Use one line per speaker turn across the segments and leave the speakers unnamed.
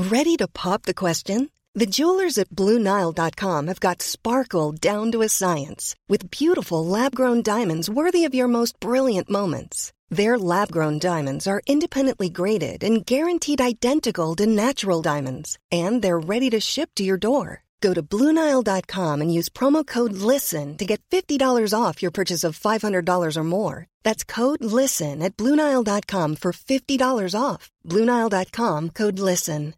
Ready to pop the question? The jewelers at BlueNile.com have got sparkle down to a science with beautiful lab-grown diamonds worthy of your most brilliant moments. Their lab-grown diamonds are independently graded and guaranteed identical to natural diamonds, and they're ready to ship to your door. Go to BlueNile.com and use promo code LISTEN to get $50 off your purchase of $500 or more. That's code LISTEN at BlueNile.com for $50 off. BlueNile.com, code LISTEN.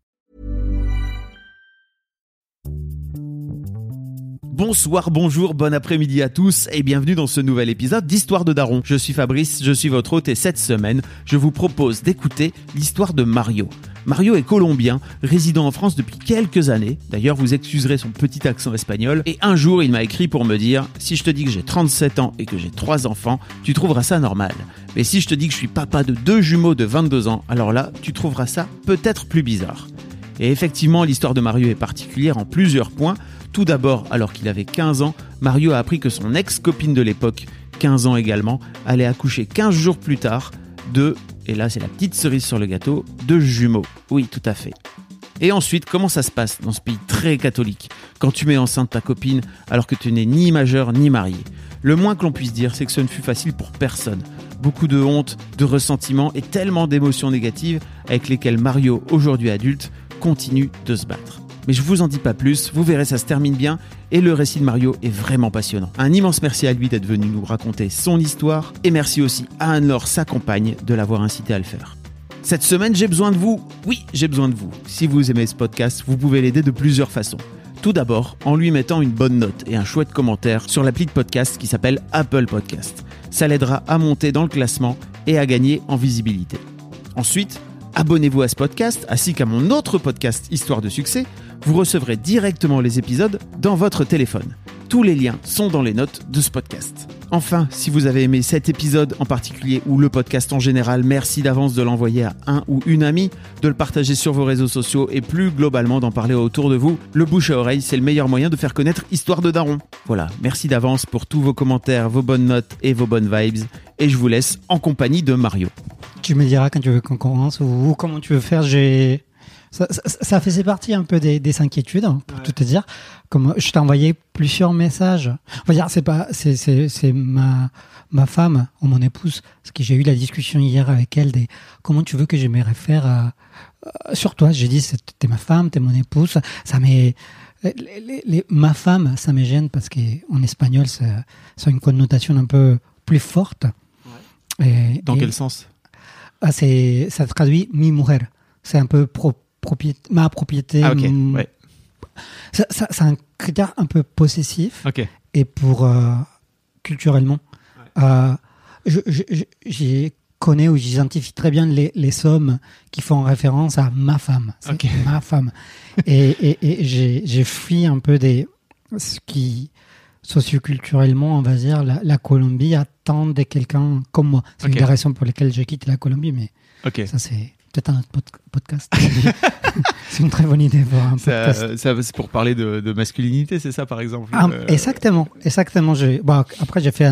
Bonsoir, bonjour, bon après-midi à tous et bienvenue dans ce nouvel épisode d'Histoire de Daron. Je suis Fabrice, je suis votre hôte et cette semaine, je vous propose d'écouter l'histoire de Mario. Mario est colombien, résidant en France depuis quelques années. D'ailleurs, vous excuserez son petit accent espagnol. Et un jour, il m'a écrit pour me dire « Si je te dis que j'ai 37 ans et que j'ai 3 enfants, tu trouveras ça normal. Mais si je te dis que je suis papa de 2 jumeaux de 22 ans, alors là, tu trouveras ça peut-être plus bizarre. » Et effectivement, l'histoire de Mario est particulière en plusieurs points. Tout d'abord, alors qu'il avait 15 ans, Mario a appris que son ex-copine de l'époque, 15 ans également, allait accoucher 15 jours plus tard de, et là c'est la petite cerise sur le gâteau, de jumeaux. Oui, tout à fait. Et ensuite, comment ça se passe dans ce pays très catholique, quand tu mets enceinte ta copine alors que tu n'es ni majeur ni marié? Le moins que l'on puisse dire, c'est que ce ne fut facile pour personne. Beaucoup de honte, de ressentiment et tellement d'émotions négatives avec lesquelles Mario, aujourd'hui adulte, continue de se battre. Mais je vous en dis pas plus, vous verrez, ça se termine bien et le récit de Mario est vraiment passionnant. Un immense merci à lui d'être venu nous raconter son histoire et merci aussi à Anne-Laure, sa compagne, de l'avoir incité à le faire. Cette semaine, j'ai besoin de vous. Oui, j'ai besoin de vous. Si vous aimez ce podcast, vous pouvez l'aider de plusieurs façons. Tout d'abord, en lui mettant une bonne note et un chouette commentaire sur l'appli de podcast qui s'appelle Apple Podcast. Ça l'aidera à monter dans le classement et à gagner en visibilité. Ensuite, abonnez-vous à ce podcast ainsi qu'à mon autre podcast Histoire de succès. Vous recevrez directement les épisodes dans votre téléphone. Tous les liens sont dans les notes de ce podcast. Enfin, si vous avez aimé cet épisode en particulier ou le podcast en général, merci d'avance de l'envoyer à un ou une amie, de le partager sur vos réseaux sociaux et plus globalement d'en parler autour de vous. Le bouche à oreille, c'est le meilleur moyen de faire connaître Histoire de Daron. Voilà, merci d'avance pour tous vos commentaires, vos bonnes notes et vos bonnes vibes. Et je vous laisse en compagnie de Mario.
Tu me diras quand tu veux qu'on commence ou comment tu veux faire. Ça faisait partie un peu des inquiétudes, pour tout te dire. Comme je t'ai envoyé plusieurs messages. On va dire, c'est ma femme ou mon épouse, parce que j'ai eu la discussion hier avec elle des comment tu veux que je me réfère sur toi. J'ai dit, t'es ma femme, t'es mon épouse. Ma femme, ça me gêne parce qu'en espagnol, ça a une connotation un peu plus forte.
Ouais. Dans quel sens?
Ça traduit mi mujer. C'est un peu ma propriété.
Ah, ok. Ouais.
C'est un critère un peu possessif.
Ok.
Et pour culturellement, je connais ou j'identifie très bien les hommes qui font référence à ma femme. C'est okay. Ma femme. et j'ai fui un peu ce qui socioculturellement, on va dire, la Colombie attend de quelqu'un comme moi. C'est une des raisons pour lesquelles j'ai quitté la Colombie, mais ça c'est peut-être un autre podcast. C'est une très bonne idée pour un podcast.
C'est pour parler de masculinité, c'est ça par exemple?
Exactement. Après j'ai fait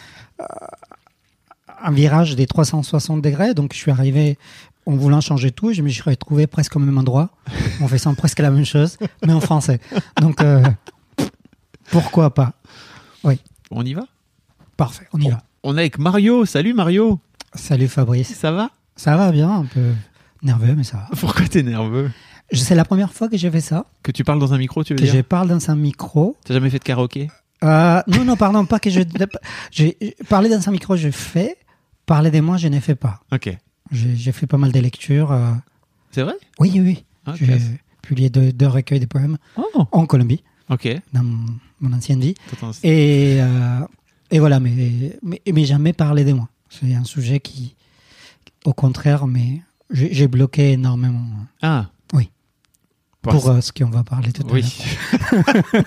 un virage des 360 degrés, donc je suis arrivé en voulant changer tout, je me suis retrouvé presque au même endroit, en faisant presque la même chose, mais en français. Donc pourquoi pas? Oui.
On y va?
Parfait, on y va.
On est avec Mario. Salut Mario.
Salut Fabrice.
Ça va?
Ça va bien, un peu nerveux, mais ça va.
Pourquoi t'es nerveux?
C'est la première fois que j'ai fait ça.
Que tu parles dans un micro, tu veux dire?
Que je parle dans un micro.
T'as jamais fait de karaoké?
Non, pardon, pas que j'ai parlé dans un micro, je fais. Parler de moi, je ne fais pas.
Ok.
J'ai fait pas mal de lectures.
C'est vrai?
Oui.
Ah,
j'ai publié deux recueils de poèmes en Colombie.
Ok.
Dans mon ancienne vie. Et voilà, mais jamais parler de moi. C'est un sujet qui, au contraire, mais j'ai bloqué énormément.
Ah.
Oui. Pour ce qu'on va parler tout à l'heure.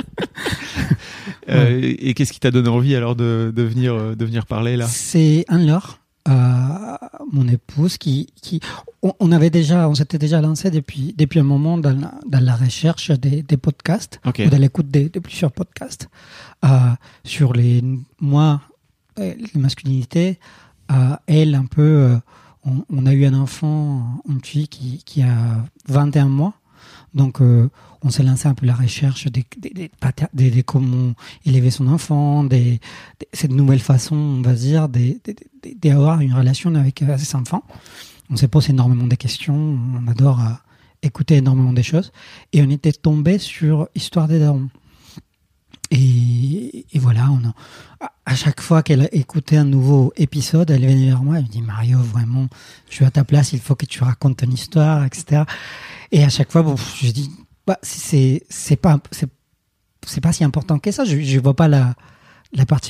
Et qu'est-ce qui t'a donné envie alors de venir parler là? C'est
Anne-Laure, mon épouse, on s'était déjà lancé depuis un moment dans la recherche des podcasts, ou dans l'écoute de plusieurs podcasts sur les masculinités. Elle un peu on a eu un enfant, une fille qui a 21 mois. Donc, on s'est lancé un peu la recherche de comment élever son enfant, cette nouvelle façon, on va dire, d'avoir une relation avec ses enfants. On s'est posé énormément de questions, on adore écouter énormément des choses. Et on était tombé sur Histoire des darons. Et voilà, à chaque fois qu'elle écoutait un nouveau épisode, elle venait vers moi, elle me dit « Mario, vraiment, je suis à ta place, il faut que tu racontes une histoire, etc. » Et à chaque fois, je dis « c'est pas si important que ça, je vois pas la particularité. »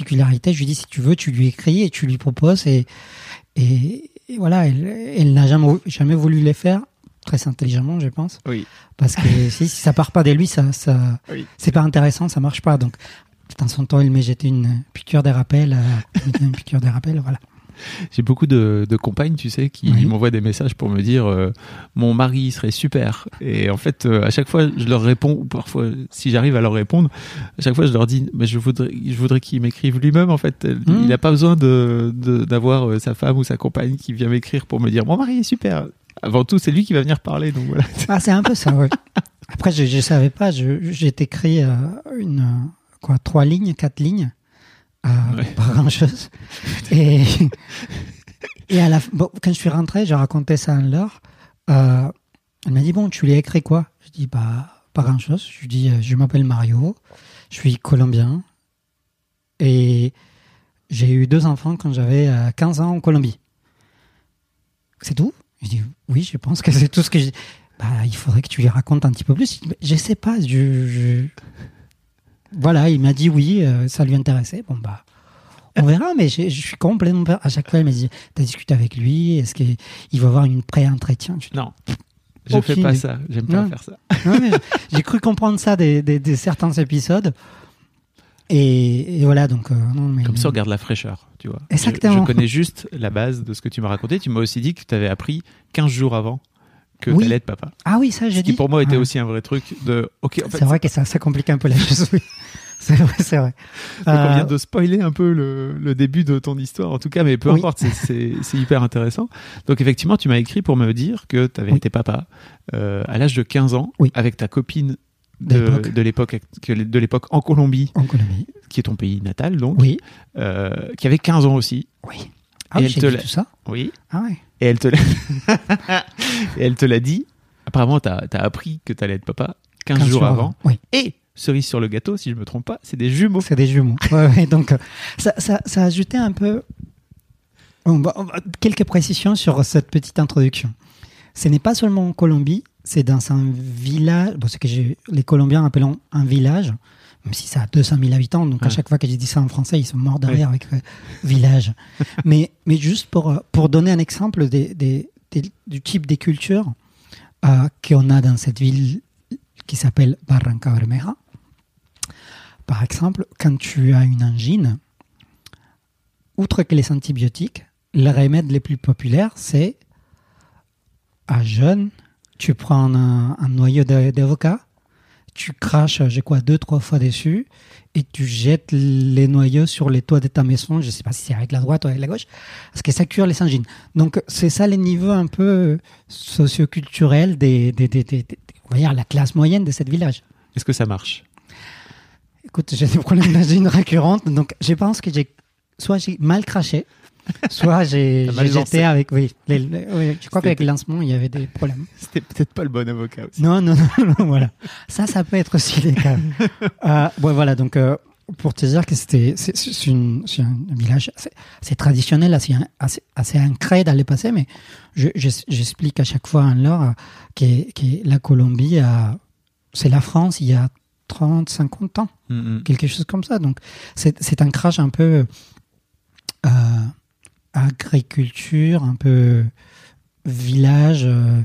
Je lui dis « Si tu veux, tu lui écris et tu lui proposes. » Et voilà, elle n'a jamais voulu les faire. Très intelligemment, je pense.
Oui.
Parce que si ça part pas de lui,
oui.
C'est pas intéressant, ça marche pas. Donc, de temps en temps, il m'a jeté une piqûre de rappel. Voilà.
J'ai beaucoup de compagnes, tu sais, qui m'envoient des messages pour me dire mon mari serait super. Et en fait, à chaque fois, je leur réponds, ou parfois, si j'arrive à leur répondre, à chaque fois, je leur dis, mais je voudrais qu'il m'écrive lui-même. En fait, il n'a pas besoin d'avoir sa femme ou sa compagne qui vient m'écrire pour me dire mon mari est super. Avant tout, c'est lui qui va venir parler. Donc voilà.
Ah, c'est un peu ça, oui. Après, je savais pas. J'ai écrit 3 lignes, 4 lignes. Pas grand-chose. Et quand je suis rentré, j'ai raconté ça à Laure. Elle m'a dit, bon, tu lui as écrit quoi? Je dis, pas grand-chose. Je lui dis, je m'appelle Mario, je suis colombien et j'ai eu 2 enfants quand j'avais 15 ans en Colombie. C'est tout? Je dis, oui, je pense que c'est tout ce que j'ai. Il faudrait que tu lui racontes un petit peu plus. Je sais pas, Voilà, il m'a dit oui, ça lui intéressait. Bon, on verra, mais je suis complètement... À chaque fois, il m'a dit, t'as discuté avec lui, est-ce qu'il va avoir une pré-entretien?
Non, je fais pas ça, j'aime pas faire ça.
Non, mais j'ai cru comprendre ça de certains épisodes. Et voilà, donc...
Comme ça, on garde la fraîcheur, tu vois.
Exactement.
Je connais juste la base de ce que tu m'as raconté. Tu m'as aussi dit que tu avais appris 15 jours avant que tu allais être papa.
Ah oui, ça, j'ai dit.
Ce qui pour moi était aussi un vrai truc de... Okay, en fait,
c'est vrai que ça complique un peu la chose, oui. C'est vrai.
Donc on vient de spoiler un peu le début de ton histoire, en tout cas, mais peu importe, c'est hyper intéressant. Donc effectivement, tu m'as écrit pour me dire que tu avais été papa à l'âge de 15 ans, avec ta copine de l'époque en Colombie, qui est ton pays natal, donc, qui avait 15 ans aussi.
Oui. Ah oui, j'ai dit tout ça.
Oui.
Ah ouais.
Et elle te l'a dit. Apparemment, t'as appris que t'allais être papa 15 jours avant.
Oui.
Et cerise sur le gâteau, si je me trompe pas, c'est des jumeaux.
C'est des jumeaux. Ouais, donc ça a ajouté un peu quelques précisions sur cette petite introduction. Ce n'est pas seulement en Colombie, c'est dans un village, ce que les Colombiens appellent un village, même si ça a 200 000 habitants, donc à chaque fois que je dis ça en français, ils sont morts de rire avec village. mais juste pour donner un exemple du type de culture qu'on a dans cette ville qui s'appelle Barranca Bermeja. Par exemple, quand tu as une angine, outre que les antibiotiques, les remèdes les plus populaires, c'est à jeûne, tu prends un noyau d'avocat, tu craches, 2-3 fois dessus, et tu jettes les noyaux sur les toits de ta maison, je ne sais pas si c'est avec la droite ou avec la gauche, parce que ça cure les angines. Donc, c'est ça les niveaux un peu socioculturels on va dire, la classe moyenne de cette village.
Est-ce que ça marche?
Écoute, j'ai des problèmes d'angine récurrentes, donc je pense que soit j'ai mal craché, soit j'ai jeté avec... je crois qu'avec le lancement, il y avait des problèmes.
C'était peut-être pas le bon avocat aussi.
Non, voilà. Ça peut être aussi les cas. Voilà, donc pour te dire que c'est un village assez traditionnel, assez ancré dans le passé, mais j'explique à chaque fois alors que la Colombie, c'est la France il y a 30, 50 ans, quelque chose comme ça. Donc c'est un ancrage un peu agriculture, un peu village.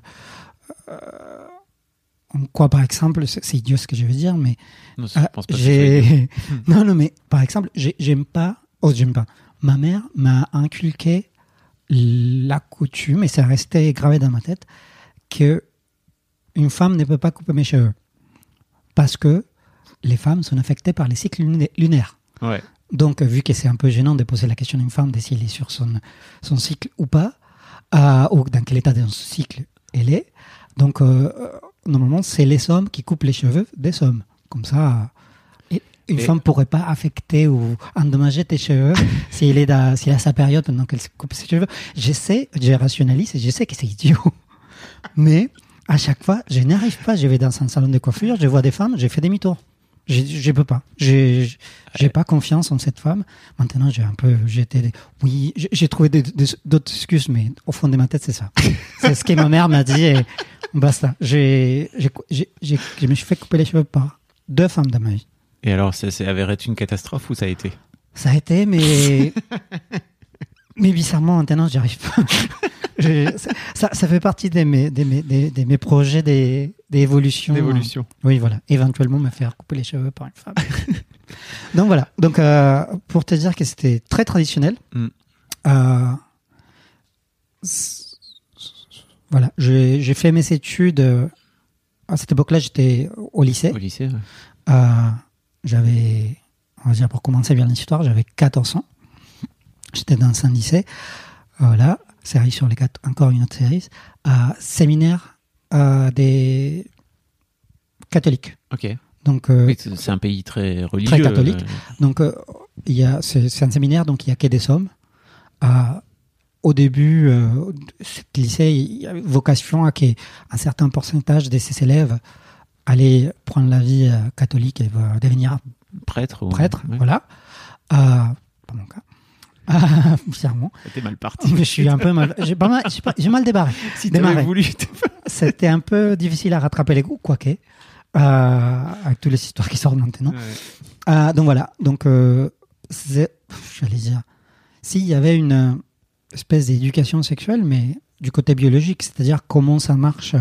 Quoi, par exemple, c'est idiot ce que je veux dire, mais
non, je pense pas que
non, mais par exemple, j'aime pas. Ma mère m'a inculqué la coutume, et ça restait gravé dans ma tête, que une femme ne peut pas couper mes cheveux parce que les femmes sont affectées par les cycles lunaires.
Ouais.
Donc, vu que c'est un peu gênant de poser la question à une femme de si elle est sur son cycle ou pas, ou dans quel état de cycle elle est. Donc, normalement, c'est les hommes qui coupent les cheveux des hommes. Comme ça, une femme ne pourrait pas affecter ou endommager tes cheveux s'il a sa période pendant qu'elle coupe ses cheveux. Je rationalise et je sais que c'est idiot. Mais à chaque fois, je n'arrive pas. Je vais dans un salon de coiffure, je vois des femmes, je fais demi-tour. Je peux pas. J'ai pas confiance en cette femme. Maintenant, oui, j'ai trouvé d'autres excuses, mais au fond de ma tête, c'est ça. C'est ce que ma mère m'a dit et basta. Je me suis fait couper les cheveux par 2 femmes dans ma vie.
Et alors, ça s'est avéré être une catastrophe ou ça a été?
Ça a été, mais bizarrement, maintenant, j'y arrive pas. Ça fait partie de mes projets d'évolution.
D'évolution.
Oui, voilà. Éventuellement, me faire couper les cheveux par une femme. Donc, voilà. Donc, pour te dire que c'était très traditionnel, voilà. J'ai fait mes études. À cette époque-là, j'étais au lycée.
Au lycée, ouais.
J'avais, on va dire, pour commencer bien l'histoire, j'avais 14 ans. J'étais dans un lycée. Voilà. Série sur les 4, encore une autre série, séminaire des catholiques.
Ok.
Donc,
oui, c'est un pays très religieux.
Très catholique. Donc, c'est un séminaire, donc il n'y a que des hommes. Au début, ce lycée il y avait vocation à qu'un certain pourcentage de ses élèves allaient prendre la vie catholique et devenir prêtre.
Ouais.
Voilà. Pas mon cas. Bizarrement.
C'était mal parti.
Je suis un peu mal. J'ai mal démarré.
Si tu avais voulu.
C'était un peu difficile à rattraper les coups, quoique. Avec toutes les histoires qui sortent maintenant. Ouais. Donc voilà. Donc, j'allais dire, s'il y avait une espèce d'éducation sexuelle, mais du côté biologique, c'est-à-dire comment ça marche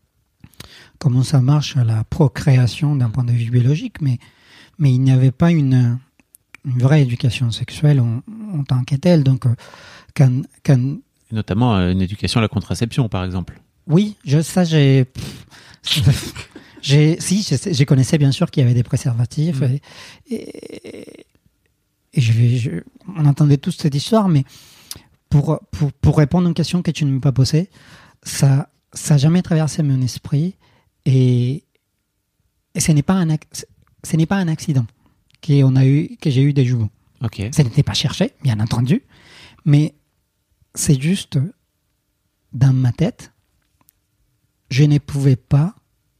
la procréation d'un point de vue biologique, mais il n'y avait pas une vraie éducation sexuelle en tant que telle. Donc,
notamment une éducation à la contraception, par exemple.
Oui, je connaissais bien sûr qu'il y avait des préservatifs et on entendait tous cette histoire, mais pour répondre à une question que tu ne m'as pas posée, ça n'a jamais traversé mon esprit et ce n'est pas un accident que j'ai eu des jumeaux.
Okay.
Ça n'était pas cherché, bien entendu, mais c'est juste dans ma tête, je ne pouvais pas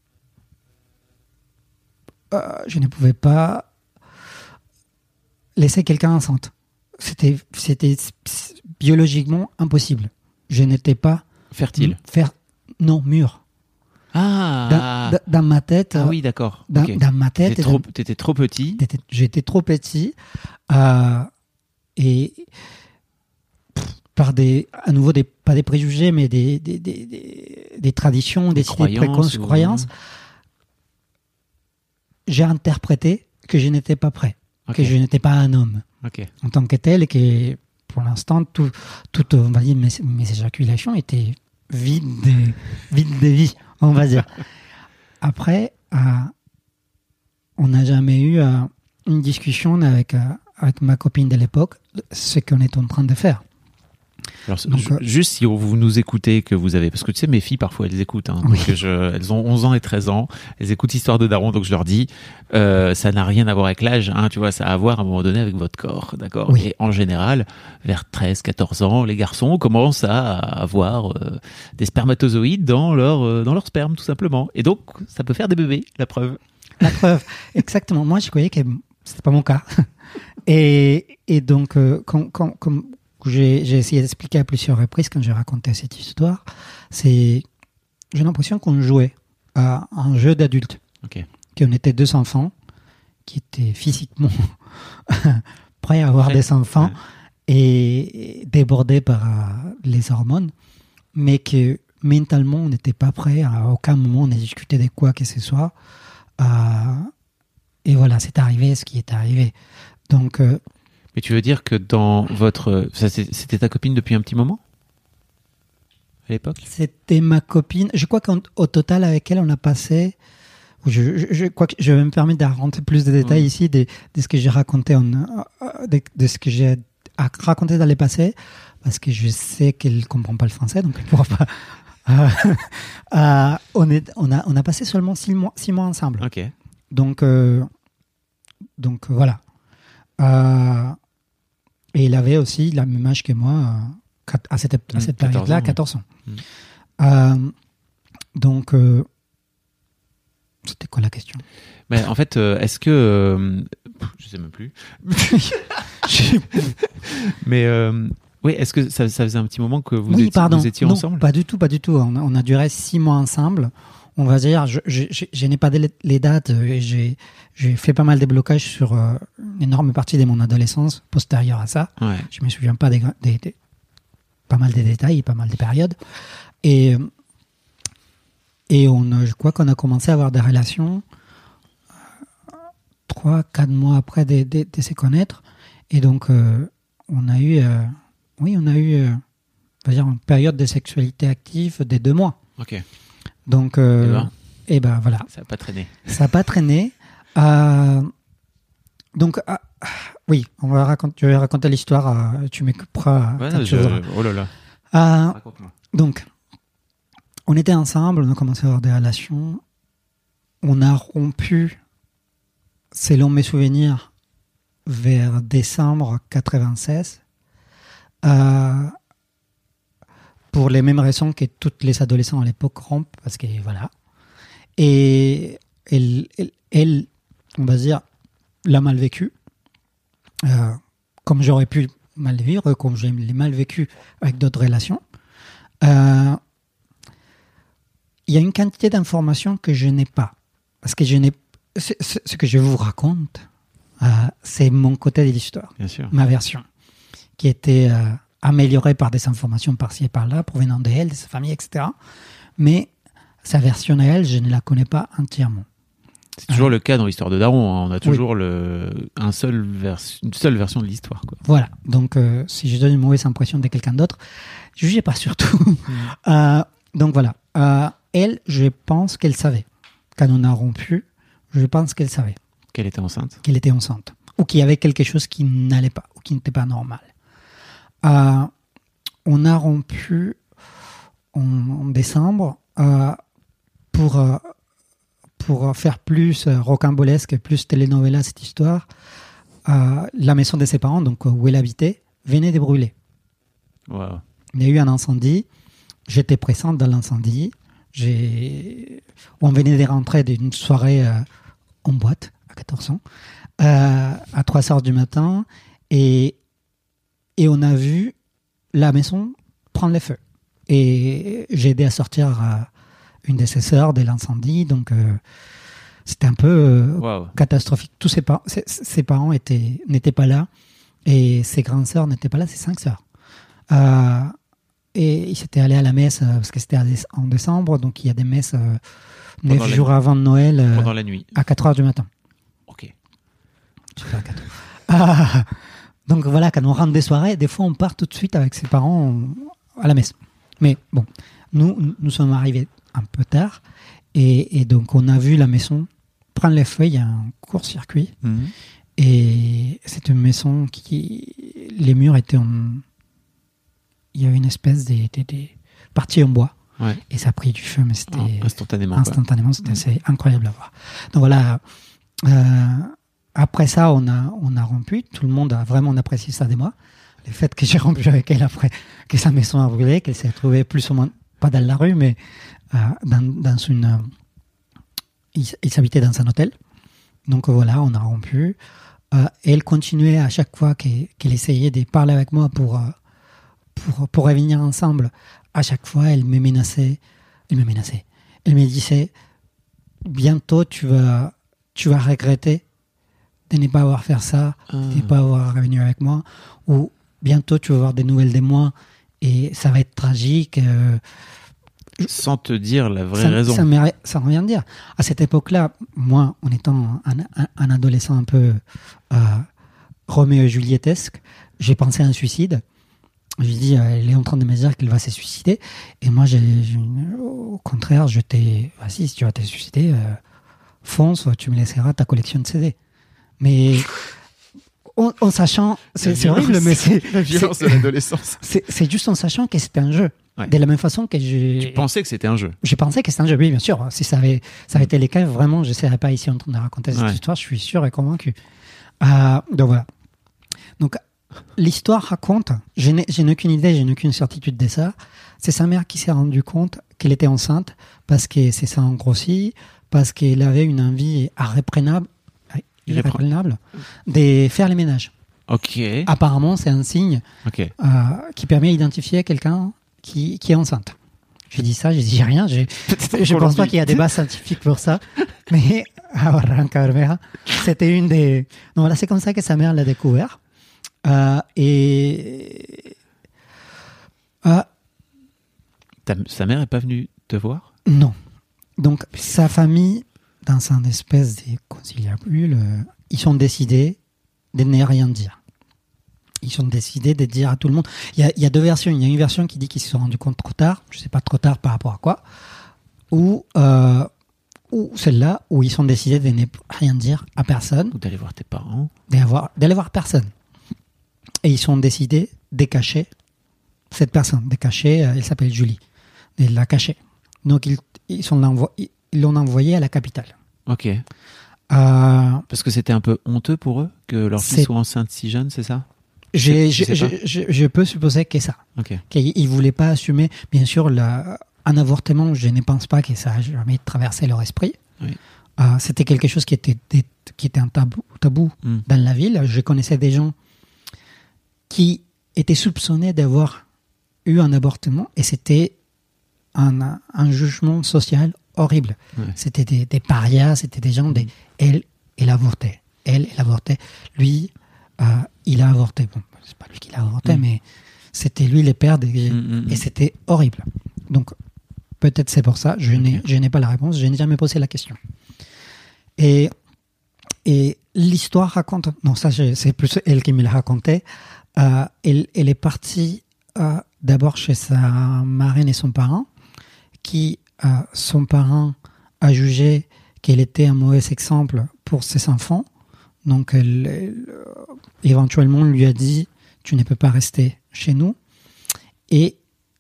laisser quelqu'un enceinte. C'était biologiquement impossible. Je n'étais pas
fertile.
Mûr.
Ah.
Dans ma tête.
Ah oui, d'accord.
Dans ma tête.
T'étais trop petit.
J'étais trop petit. Et par pas des préjugés, mais des traditions, des croyances, j'ai interprété que je n'étais pas prêt, que je n'étais pas un homme en tant que tel, et que pour l'instant, tout on va dire, mes éjaculations étaient vides de vie, on va dire. Après, on n'a jamais eu une discussion avec ma copine de l'époque, ce qu'on est en train de faire.
Alors, juste si vous nous écoutez, que vous avez, parce que tu sais, mes filles parfois elles écoutent,
Oui.
donc elles ont 11 ans et 13 ans, elles écoutent Histoire de Daron, donc je leur dis, ça n'a rien à voir avec l'âge, tu vois, ça a à voir à un moment donné avec votre corps, d'accord?
Oui.
Et en général, vers 13, 14 ans, les garçons commencent à avoir des spermatozoïdes dans leur sperme, tout simplement. Et donc, ça peut faire des bébés, la preuve.
La preuve, exactement. Moi, je croyais que c'était pas mon cas. Et donc, comme j'ai essayé d'expliquer à plusieurs reprises quand j'ai raconté cette histoire, j'ai l'impression qu'on jouait à un jeu d'adulte.
Okay.
Qu'on était 2 enfants qui étaient physiquement prêts à avoir des enfants et débordés par les hormones, mais que mentalement, on n'était pas prêts. À aucun moment, on n'a discuté de quoi que ce soit. Et voilà, c'est arrivé ce qui est arrivé. Donc...
Mais tu veux dire que dans votre... C'était ta copine depuis un petit moment? À l'époque?
C'était ma copine. Je crois qu'au total, avec elle, on a passé... Je crois que je vais me permettre de rentrer plus de détails ici de ce que j'ai raconté, de ce que j'ai à raconter dans le passé parce que je sais qu'elle ne comprend pas le français, donc elle ne pourra pas. On a passé seulement 6 mois ensemble.
Ok.
Donc voilà. Et il avait aussi la même âge que moi à cette période-là, 14 ans. Donc, c'était quoi la question?
Mais en fait, est-ce que... je sais même plus. Mais oui, est-ce que ça faisait un petit moment que vous étiez ensemble?
Pas du tout. On a duré 6 mois ensemble. On va dire, je n'ai pas les dates. J'ai fait pas mal de blocages sur une énorme partie de mon adolescence postérieure à ça.
Ouais.
Je me souviens pas pas mal des détails, pas mal des périodes. Et je crois qu'on a commencé à avoir des relations 3-4 mois après de se connaître. Et donc, on a eu, on va dire, une période de sexualité active de 2 mois.
Ok.
Donc, et ben voilà.
Ça n'a pas traîné.
Ça n'a pas traîné. Donc, oui, je vais raconter l'histoire. Tu m'écouteras.
Ouais, oh là là. Raconte-moi.
Donc, on était ensemble, on a commencé à avoir des relations. On a rompu, selon mes souvenirs, vers décembre 96. Pour les mêmes raisons que toutes les adolescents à l'époque rompent, parce que voilà. Et elle, on va dire, l'a mal vécu, comme j'aurais pu mal le vivre, comme je l'ai mal vécu avec d'autres relations. Il y a une quantité d'informations que je n'ai pas. Parce que ce que je vous raconte, c'est mon côté de l'histoire,
bien sûr,
ma version, qui était améliorée par des informations par-ci et par-là, provenant d'elle, de sa famille, etc. Mais sa version à elle, je ne la connais pas entièrement.
C'est toujours le cas dans l'histoire de Daron. Hein. On a toujours une seule version de l'histoire, quoi.
Voilà. Donc, si je donne une mauvaise impression de quelqu'un d'autre, jugez pas surtout. Donc voilà. Elle, je pense qu'elle savait. Quand on a rompu, je pense qu'elle savait.
Qu'elle était enceinte.
Qu'elle était enceinte. Ou qu'il y avait quelque chose qui n'allait pas, ou qui n'était pas normal. On a rompu en décembre pour faire plus rocambolesque, plus telenovela cette histoire. La maison de ses parents, donc où elle habitait, venait de brûler.
Wow.
Il y a eu un incendie. J'étais présente dans l'incendie. On venait de rentrer d'une soirée en boîte à 14 ans, à 3 heures du matin, et on a vu la maison prendre le feu. Et j'ai aidé à sortir une de ses sœurs de l'incendie, donc c'était un peu catastrophique. Tous ses parents n'étaient pas là, et ses grandes sœurs n'étaient pas là, ses 5 sœurs. Et ils s'étaient allés à la messe, parce que c'était en décembre, donc il y a des messes 9 jours avant Noël,
pendant la nuit,
à 4 heures du matin.
Ok.
Super cadeau. Donc voilà, quand on rentre des soirées, des fois on part tout de suite avec ses parents à la messe. Mais bon, nous sommes arrivés un peu tard, et donc on a vu la maison prendre les feux. Il y a un court-circuit, et c'est une maison les murs étaient il y avait une espèce de partie en bois, et ça a pris du feu, mais c'était
instantanément,
c'était assez incroyable à voir. Donc voilà. Après ça, on a rompu. Tout le monde a vraiment apprécié ça de moi. Le fait que j'ai rompu avec elle après que sa maison a brûlé, qu'elle s'est retrouvée plus ou moins, pas dans la rue, mais dans une... Ils s'habitaient dans un hôtel. Donc voilà, on a rompu. Elle continuait à chaque fois qu'elle essayait de parler avec moi pour revenir ensemble. À chaque fois, elle me menaçait. Elle me disait, bientôt tu vas regretter de ne pas avoir fait ça, de ne pas avoir revenu avec moi, ou bientôt tu vas avoir des nouvelles de moi et ça va être tragique.
Sans te dire la vraie raison.
Ça ne rien dire. À cette époque-là, moi, en étant un adolescent un peu Roméo et Julietesque, j'ai pensé à un suicide. Je lui ai dit, elle est en train de me dire qu'elle va se suicider. Et moi, au contraire, vas-y, si tu vas te suicider, fonce, tu me laisseras ta collection de CD. Mais en sachant, c'est horrible, mais c'est
la violence de l'adolescence.
C'est juste en sachant que c'était un jeu.
Ouais.
De la même façon que
Tu pensais que c'était un jeu.
Je pensais que c'était un jeu, oui, bien sûr. Si ça avait été le cas, vraiment, je ne serais pas ici en train de raconter cette histoire, je suis sûr et convaincu. Donc voilà. Donc, l'histoire raconte, je n'ai aucune idée, je n'ai aucune certitude de ça. C'est sa mère qui s'est rendue compte qu'elle était enceinte parce que ses seins grossit, parce qu'elle avait une envie irrépressible de faire les ménages.
Ok.
Apparemment, c'est un signe qui permet d'identifier quelqu'un qui est enceinte. J'ai dit ça, je dis rien. Je ne pense pas qu'il y a des bases scientifiques pour ça. Mais à Barranca Bermeja, c'était une des... Non, voilà, c'est comme ça que sa mère l'a découvert. Sa
mère n'est pas venue te voir?
Non. Donc, sa famille, dans un espèce de conciliabule, ils ont décidé de ne rien dire. Ils ont décidé de dire à tout le monde. Il y a deux versions. Il y a une version qui dit qu'ils se sont rendus compte trop tard. Je ne sais pas trop tard par rapport à quoi. Ou celle-là où ils ont décidé de ne rien dire à personne.
Ou d'aller voir tes parents.
D'aller voir personne. Et ils ont décidé de cacher cette personne. De cacher, elle s'appelle Julie. De la cacher. Donc ils l'ont envoyée à la capitale.
Ok. Parce que c'était un peu honteux pour eux que leur fille soit enceinte si jeune, c'est ça?
Je peux supposer que ça.
Okay.
Qu'ils ne voulaient pas assumer. Bien sûr, un avortement, je ne pense pas que ça a jamais traversé leur esprit.
Oui.
C'était quelque chose qui était un tabou dans la ville. Je connaissais des gens qui étaient soupçonnés d'avoir eu un avortement et c'était un jugement social horrible. Ouais. C'était des parias, c'était des gens, elle avortait. Elle avortait. Lui, il a avorté. Bon, c'est pas lui qui l'a avorté, mais c'était lui le père et c'était horrible. Donc, peut-être c'est pour ça. Je n'ai pas la réponse. Je n'ai jamais posé la question. Et l'histoire raconte... Non, ça, c'est plus elle qui me l'a raconté. Elle est partie d'abord chez sa marraine et son parent, qui, son parent a jugé qu'elle était un mauvais exemple pour ses enfants. Donc, éventuellement, lui a dit « Tu ne peux pas rester chez nous ». Et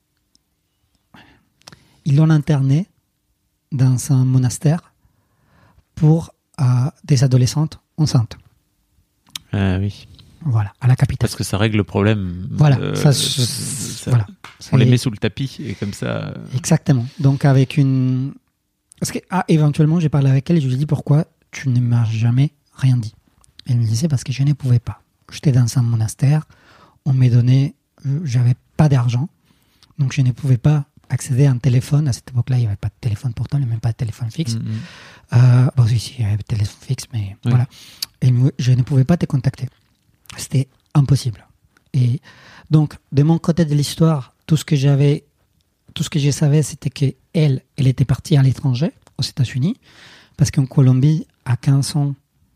ils l'ont interné dans un monastère pour des adolescentes enceintes.
Oui.
Voilà, à la capitale.
Parce que ça règle le problème.
Voilà.
Voilà. On les met sous le tapis et comme ça...
Exactement. Donc, avec une... Parce que, éventuellement, j'ai parlé avec elle et je lui ai dit « Pourquoi tu ne m'as jamais rien dit ?» Elle me disait parce que je ne pouvais pas. J'étais dans un monastère, on me donnait, j'avais pas d'argent, donc je ne pouvais pas accéder à un téléphone. À cette époque-là, il n'y avait pas de téléphone portable, même pas de téléphone fixe. Bon, si, il y avait un téléphone fixe, mais voilà. Et je ne pouvais pas te contacter. C'était impossible. Et donc, de mon côté de l'histoire, tout ce que je savais, c'était qu'elle était partie à l'étranger, aux États-Unis, parce qu'en Colombie, à 15 ans,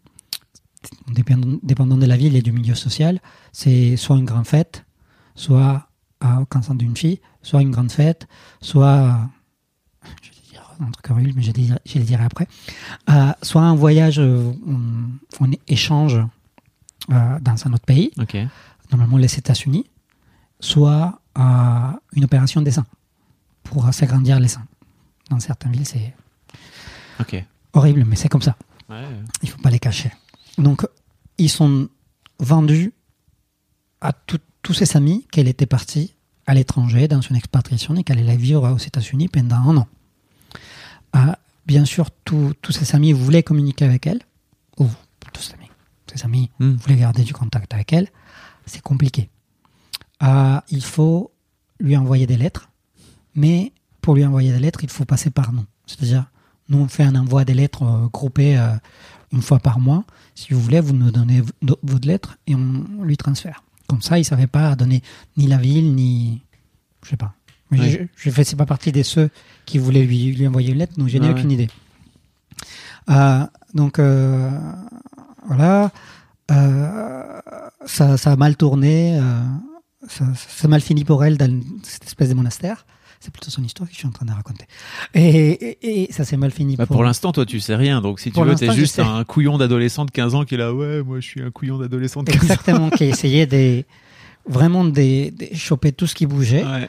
dépendant de la ville et du milieu social, c'est soit une grande fête, soit à 15 ans d'une fille, soit une grande fête, soit, je vais dire un truc horrible, mais je le dirai après, soit un voyage, on échange dans un autre pays, normalement les États-Unis, soit une opération des seins, pour s'agrandir les seins. Dans certaines villes, c'est horrible, mais c'est comme ça. Ouais. Il ne faut pas les cacher. Donc, ils sont vendus à tous ses amis qu'elle était partie à l'étranger dans une expatriation et qu'elle allait vivre aux États-Unis pendant 1 an. Bien sûr, tous ses amis voulaient communiquer avec elle, ou tous ses amis voulaient garder du contact avec elle. C'est compliqué. Il faut lui envoyer des lettres, mais pour lui envoyer des lettres, il faut passer par nous. C'est-à-dire, nous, on fait un envoi des lettres groupées une fois par mois. Si vous voulez, vous nous donnez votre lettre et on lui transfère. Comme ça, il ne savait pas donner ni la ville, ni... Je ne sais pas. Mais je ne faisais pas partie de ceux qui voulaient lui envoyer une lettre, donc je n'ai aucune idée. Donc, voilà. Ça a mal tourné. Ça a mal fini pour elle dans cette espèce de monastère. C'est plutôt son histoire que je suis en train de raconter. Et ça s'est mal fini.
Pour l'instant, toi, tu sais rien. Donc, si tu veux, t'es juste un couillon d'adolescent de 15 ans qui est là, ouais, moi, je suis un couillon d'adolescent de 15 ans.
Exactement, qui essayait de choper tout ce qui bougeait.
Ouais.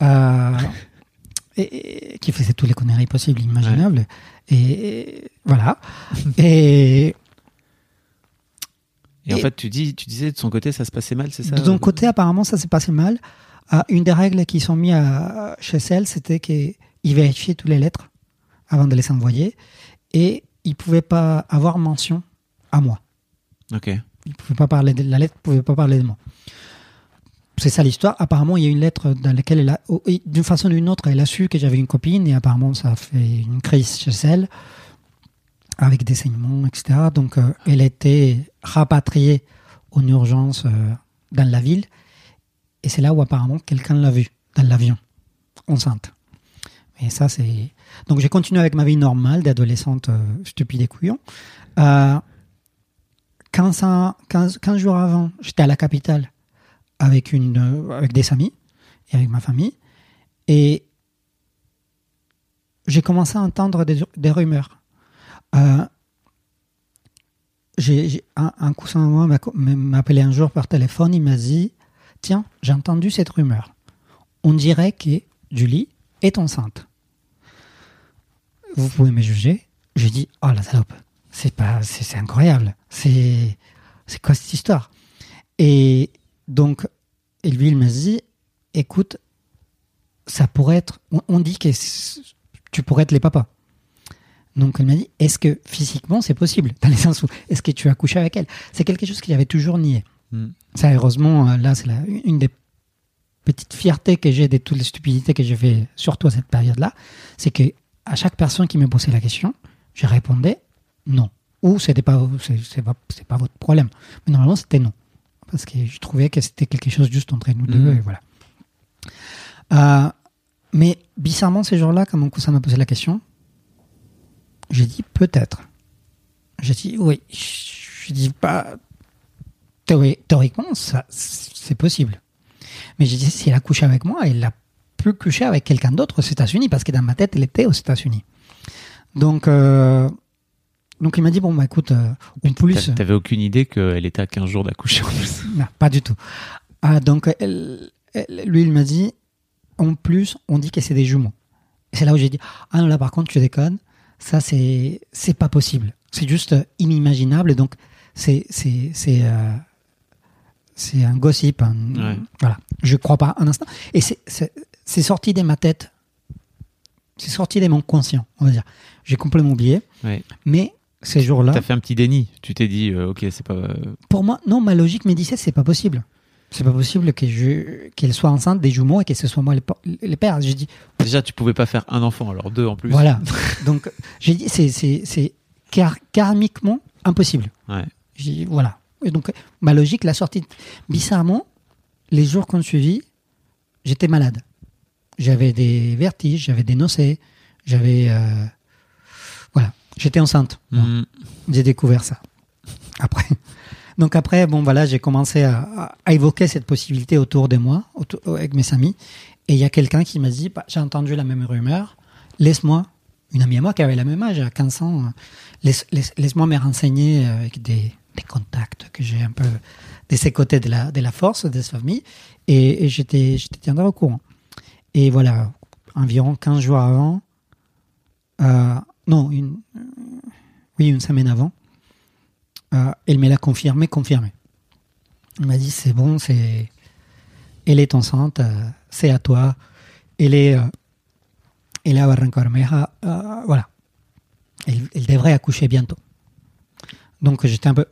Et qui faisait toutes les conneries possibles, imaginables. Ouais. Et voilà. Et
en fait, tu disais de son côté, ça se passait mal, c'est ça?
De son côté, apparemment, ça s'est passé mal. Une des règles qui sont mises chez elle, c'était qu'il vérifiait toutes les lettres avant de les envoyer. Et il ne pouvait pas avoir mention à moi.
Ok.
Il ne pouvait pas parler de la lettre, il ne pouvait pas parler de moi. C'est ça l'histoire. Apparemment, il y a une lettre dans laquelle d'une façon ou d'une autre, elle a su que j'avais une copine et apparemment, ça a fait une crise chez elle avec des saignements, etc. Donc, elle a été rapatriée en urgence dans la ville et c'est là où apparemment quelqu'un l'a vue dans l'avion, enceinte. Et ça, c'est... Donc, j'ai continué avec ma vie normale d'adolescente stupide et couillon. 15 jours avant, j'étais à la capitale avec des amis et avec ma famille. Et j'ai commencé à entendre des rumeurs. Un cousin à moi m'a appelé un jour par téléphone, il m'a dit « Tiens, j'ai entendu cette rumeur. On dirait que Julie est enceinte. Vous pouvez me juger ?» J'ai dit « Oh la salope, c'est incroyable. C'est quoi cette histoire ?» Et donc, lui, il m'a dit, écoute, ça pourrait être... On dit que tu pourrais être les papas. Donc, il m'a dit, est-ce que physiquement, c'est possible? Dans les sens où, est-ce que tu as couché avec elle? C'est quelque chose qu'il avait toujours nié. Ça, heureusement, là, c'est une des petites fiertés que j'ai de toutes les stupidités que j'ai fait, surtout à cette période-là, c'est que à chaque personne qui me posait la question, je répondais non. Ou c'est pas votre problème. Mais normalement, c'était non. Parce que je trouvais que c'était quelque chose juste entre nous deux, et voilà. Mais bizarrement, ces jours-là, quand mon cousin m'a posé la question, j'ai dit peut-être. J'ai dit oui. Je dis pas... Théoriquement, ça, c'est possible. Mais j'ai dit, si elle a couché avec moi, elle a pu coucher avec quelqu'un d'autre aux États-Unis, parce que dans ma tête, elle était aux États-Unis. Donc il m'a dit, bon, bah écoute, en plus...
T'avais aucune idée qu'elle était à 15 jours d'accoucher en plus?
Non, pas du tout. Donc, lui, il m'a dit, en plus, on dit que c'est des jumeaux. Et c'est là où j'ai dit, ah non, là, par contre, tu déconnes. Ça, c'est pas possible. C'est juste inimaginable. Et donc, c'est un gossip. Ouais. Voilà. Je crois pas un instant. Et c'est sorti de ma tête. C'est sorti de mon conscient, on va dire. J'ai complètement oublié. Ouais. Mais ces jours-là...
T'as fait un petit déni. Tu t'es dit, ok, c'est pas...
Pour moi, non, ma logique me disait, c'est pas possible. C'est pas possible qu'elle soit enceinte des jumeaux et que ce soit moi les pères. J'ai dit...
Déjà, tu pouvais pas faire un enfant, alors 2 en plus.
Voilà. Donc, j'ai dit, c'est karmiquement impossible.
Ouais.
J'ai dit, voilà. Et donc, ma logique l'a sortie. Bizarrement, les jours qu'on suivit, j'étais malade. J'avais des vertiges, j'avais des nausées, voilà. J'étais enceinte. Bon. J'ai découvert ça. Après. Donc après, bon, voilà, j'ai commencé à évoquer cette possibilité autour de moi, avec mes amis. Et il y a quelqu'un qui m'a dit, j'ai entendu la même rumeur, laisse-moi, une amie à moi qui avait la même âge, à 15 ans, laisse-moi me renseigner avec des contacts que j'ai un peu de ces côtés de la force, de sa famille. Et je te tiendrai au courant. Et voilà, environ 15 jours avant, une semaine avant, elle me l'a confirmé. Elle m'a dit, c'est bon, elle est enceinte, c'est à toi. Elle est à Barrancabermeja, voilà. Elle devrait accoucher bientôt. Donc j'étais un peu...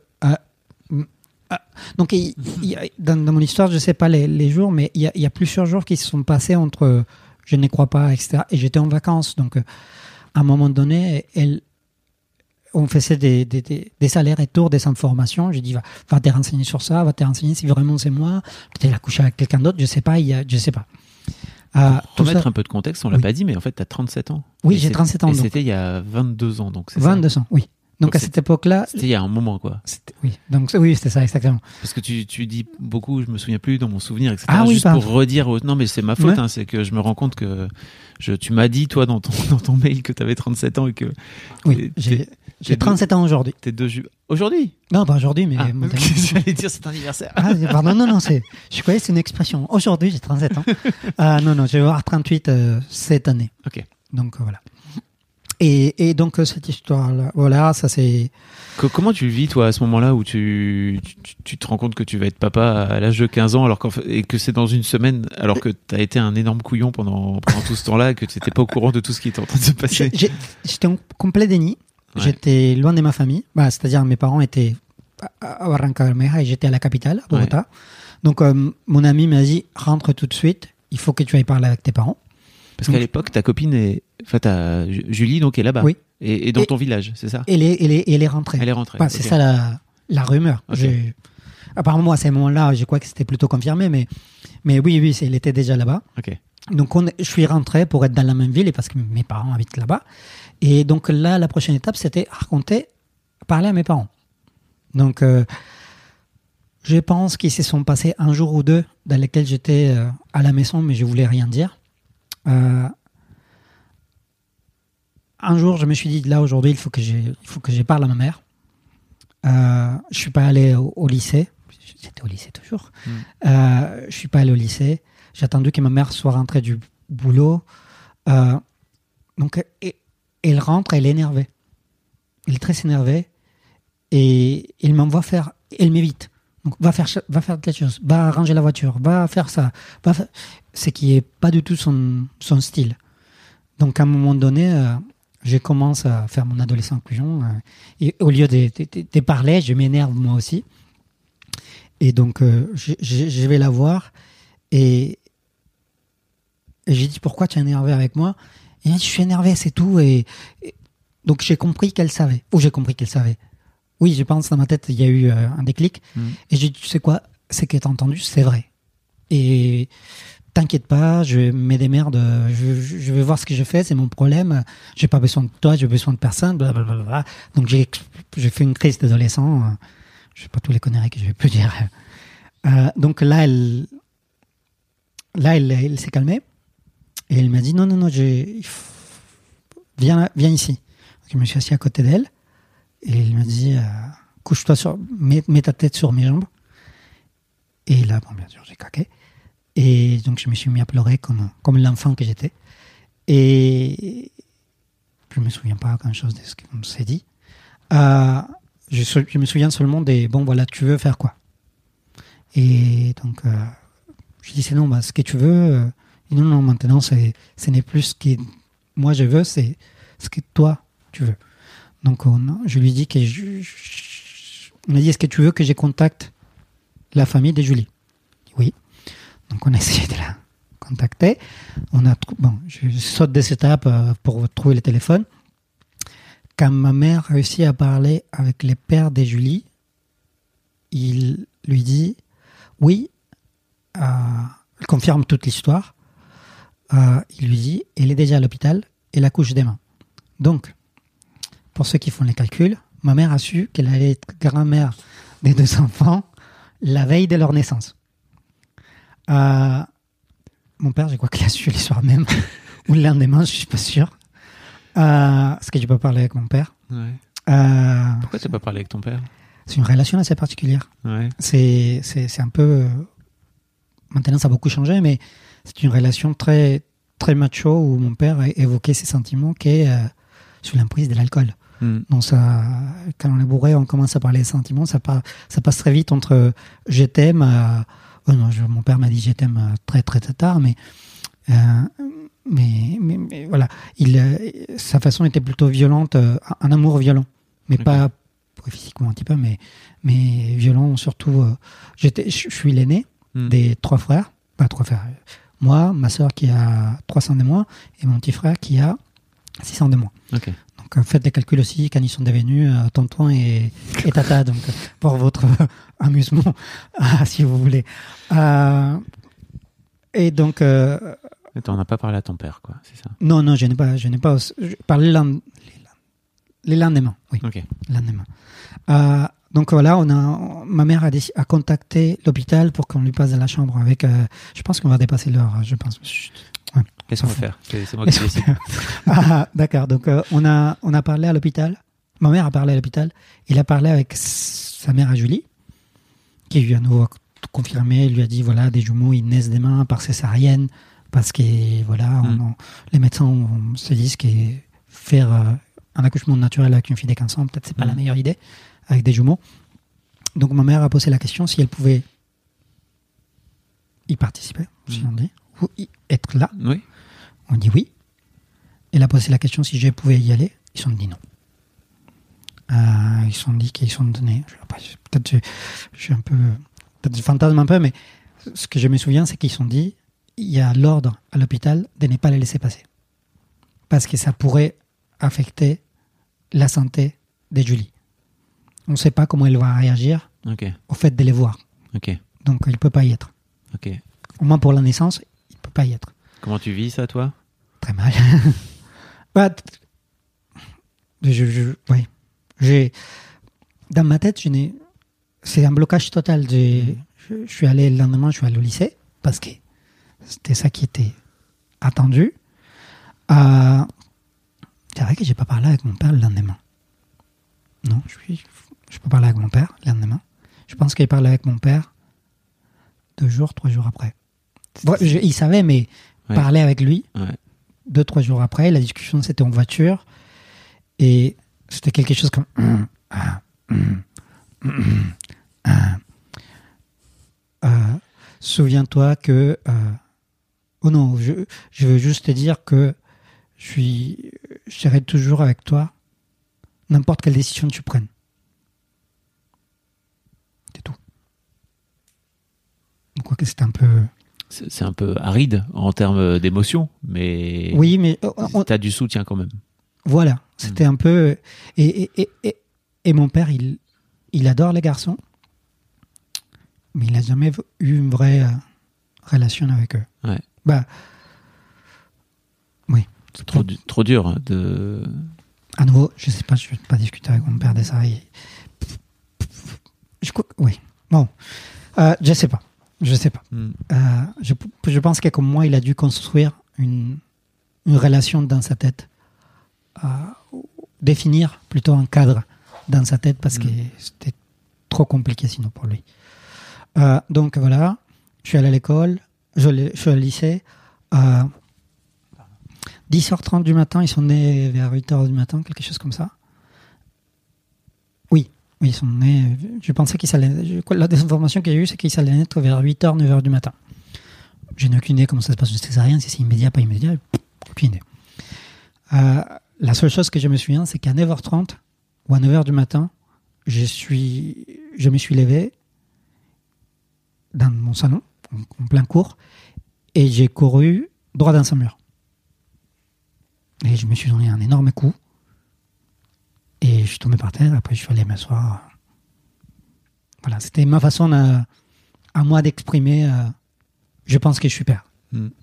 donc dans mon histoire, je ne sais pas les jours, mais il y a plusieurs jours qui se sont passés entre je ne crois pas, etc. Et j'étais en vacances. Donc à un moment donné, on faisait des allers-retours, des informations. J'ai dit, va te renseigner sur ça, va te renseigner si vraiment c'est moi. Peut-être elle a couché avec quelqu'un d'autre, je sais pas.
Pour remettre un peu de contexte, on l'a pas dit, mais en fait, tu as 37 ans.
Oui, j'ai 37 ans.
Et c'était il y a 22 ans. Donc c'est
22 ans, oui. Donc à cette époque-là,
c'était il y a un moment, quoi.
Oui, c'était ça, exactement.
Parce que tu dis beaucoup, je me souviens plus dans mon souvenir, etc.
Ah oui,
juste pour redire. Non, mais c'est ma faute, hein, c'est que je me rends compte que tu m'as dit, toi, dans ton mail, que tu avais 37 ans et que.
Oui, j'ai 37 ans aujourd'hui.
T'es aujourd'hui?
Non, pas aujourd'hui, mais.
J'allais dire c'est anniversaire.
Pardon, non, je croyais que c'est une expression. Aujourd'hui, j'ai 37 ans. Non, je vais avoir 38 cette année.
Ok.
Donc voilà. Et donc cette histoire-là, voilà, ça c'est.
Comment tu le vis, toi, à ce moment-là où tu te rends compte que tu vas être papa à l'âge de 15 ans et que c'est dans une semaine, alors que tu as été un énorme couillon pendant tout ce temps-là, et que tu n'étais pas au courant de tout ce qui était en train de se passer?
J'étais en complet déni. Ouais. J'étais loin de ma famille. C'est-à-dire mes parents étaient à Barrancabermeja et j'étais à la capitale, à Bogota. Ouais. Donc mon ami m'a dit, rentre tout de suite, il faut que tu ailles parler avec tes parents.
Parce qu'à l'époque, ta copine Julie, donc, est là-bas. Oui. Et dans ton village, c'est ça?
Elle est rentrée.
Elle est rentrée.
C'est ça la rumeur. Okay. Apparemment, moi, à ce moment-là, je crois que c'était plutôt confirmé, mais oui, elle était déjà là-bas.
Okay.
Donc, je suis rentré pour être dans la même ville et parce que mes parents habitent là-bas. Et donc là, la prochaine étape, c'était parler à mes parents. Donc, je pense qu'ils se sont passés un jour ou deux dans lesquels j'étais à la maison, mais je voulais rien dire. Un jour, je me suis dit, là, aujourd'hui, il faut que je parle à ma mère. Je suis pas allé au lycée. J'étais au lycée toujours. Je suis pas allé au lycée. J'ai attendu que ma mère soit rentrée du boulot. Donc, elle rentre, elle est énervée. Elle est très énervée. Et elle m'envoie faire... Elle m'évite. Donc, va faire quelque chose. Va ranger la voiture. Va faire ça. Ce qui n'est pas du tout son style. Donc, à un moment donné... je commence à faire mon adolescent couillon et au lieu de parler, je m'énerve moi aussi. Et donc, je vais la voir et j'ai dit, pourquoi tu es énervé avec moi? Et elle dit, je suis énervé, c'est tout. Et donc, j'ai compris qu'elle savait. Oui, je pense, dans ma tête, il y a eu un déclic. Et j'ai dit, tu sais quoi, ce que tu as entendu, c'est vrai. Et... t'inquiète pas, je me démerde, je vais voir ce que je fais, c'est mon problème, j'ai pas besoin de toi, j'ai besoin de personne, blablabla. Donc j'ai fait une crise d'adolescent, je sais pas tous les conneries que je vais plus dire. Donc là, elle s'est calmée et elle m'a dit non, viens ici. Donc, je me suis assis à côté d'elle et elle m'a dit couche-toi mets ta tête sur mes jambes. Et là, bon, bien sûr, j'ai craqué. Et donc, je me suis mis à pleurer comme l'enfant que j'étais. Et je ne me souviens pas grand-chose de ce qu'on s'est dit. Je me souviens seulement des « bon, voilà, tu veux faire quoi ?» Et donc, je dis « c'est non, ce que tu veux. » Et non, maintenant, ce n'est plus ce que moi je veux, c'est ce que toi, tu veux. Donc, je lui dis que on a dit « est-ce que tu veux que je contacte la famille de Julie ?» Oui. Donc, on a essayé de la contacter. Je saute des étapes pour trouver le téléphone. Quand ma mère réussit à parler avec les pères de Julie, il lui dit oui, il confirme toute l'histoire. Il lui dit elle est déjà à l'hôpital, elle accouche demain. Donc, pour ceux qui font les calculs, ma mère a su qu'elle allait être grand-mère des 2 enfants la veille de leur naissance. Mon père, je crois qu'il a su le soir même ou le lendemain, je suis pas sûr. Est-ce que je peux parler avec mon père?
Ouais. Pourquoi tu n'as pas parlé avec ton père?
C'est une relation assez particulière.
Ouais.
C'est un peu... Maintenant, ça a beaucoup changé, mais c'est une relation très, très macho où mon père évoquait ses sentiments qui est sous l'emprise de l'alcool. Donc quand on est bourré, on commence à parler des sentiments. Ça passe très vite entre je t'aime... mon père m'a dit je t'aime très très très tard, mais voilà, sa façon était plutôt violente, un amour violent, mais pas physiquement un petit peu, mais violent surtout. Je suis l'aîné des 3 frères, pas 3 frères. Moi, ma sœur qui a 3 ans de moins et mon petit frère qui a 6 ans de moins.
Okay.
Donc faites les calculs aussi quand ils sont devenus tonton et tata, donc pour votre amusement, si vous voulez. Et donc.
Mais t'en as pas parlé à ton père, quoi, c'est ça?
Non, je n'ai pas. Je parlais Les lendemains, oui.
Ok.
Lendemain. Donc voilà, ma mère a contacté l'hôpital pour qu'on lui passe dans la chambre avec. Je pense qu'on va dépasser l'heure. Je pense. Chut. Ouais.
Qu'est-ce qu'on va faire? C'est moi qui décide.
D'accord. Donc on a parlé à l'hôpital. Ma mère a parlé à l'hôpital. Il a parlé avec sa mère à Julie, qui lui a nouveau confirmé. Il lui a dit voilà, des jumeaux, ils naissent demain par césarienne parce que voilà, les médecins se disent que faire un accouchement naturel avec une fille de 15 ans, peut-être c'est pas la meilleure idée avec des jumeaux. Donc ma mère a posé la question si elle pouvait y participer, si on dit, ou être là.
Oui.
On dit oui. Elle a posé la question si je pouvais y aller. Ils se sont dit non. Ils se sont dit qu'ils sont donnés. Peut-être je suis un peu, peut-être je fantasme un peu, mais ce que je me souviens, c'est qu'ils se sont dit il y a l'ordre à l'hôpital de ne pas les laisser passer parce que ça pourrait affecter la santé de Julie. On ne sait pas comment elle va réagir au fait de les voir. Donc, il ne peut pas y être. Au moins pour la naissance, il ne peut pas y être.
Comment tu vis ça, toi?
Très mal. Dans ma tête, c'est un blocage total. Je suis allé le lendemain, je suis allé au lycée parce que c'était ça qui était attendu. C'est vrai que je n'ai pas parlé avec mon père le lendemain. Non, je peux parler avec mon père le lendemain. Je pense qu'il parlait avec mon père 2 jours, 3 jours après. Bon, il savait, mais parler avec lui 2, 3 jours après. La discussion, c'était en voiture. Et c'était quelque chose comme... souviens-toi que... oh non, je veux juste te dire que je serai toujours avec toi, n'importe quelle décision tu prennes. C'est tout. Quoi que c'est un peu...
C'est un peu aride en termes d'émotion, mais...
Oui, mais...
tu as du soutien quand même.
Voilà, c'était un peu... Et mon père, il adore les garçons, mais il n'a jamais eu une vraie relation avec eux.
Ouais.
Oui.
C'est trop dur de...
À nouveau, je ne sais pas, je ne vais pas discuter avec mon père de ça. Oui, bon. Je ne sais pas. Je pense que comme moi, il a dû construire une relation dans sa tête. Définir plutôt un cadre dans sa tête parce que c'était trop compliqué sinon pour lui. Donc voilà, je suis allé à l'école, je suis au lycée. 10h30 du matin, ils sont nés vers 8h du matin, quelque chose comme ça. Oui, ils sont nés. Je pensais qu'ils allaient. La désinformation qu'il y a eu, c'est qu'ils allaient naître vers 8h, 9h du matin. Je n'ai aucune idée comment ça se passe une césarienne, si c'est immédiat, pas immédiat, aucune idée. La seule chose que je me souviens, c'est qu'à 9h30 ou à 9h du matin, je me suis levé dans mon salon, en plein cours, et j'ai couru droit dans un mur. Et je me suis donné un énorme coup. Et je suis tombé par terre. Après, je suis allé m'asseoir. Voilà, c'était ma façon à moi d'exprimer je pense que je suis père.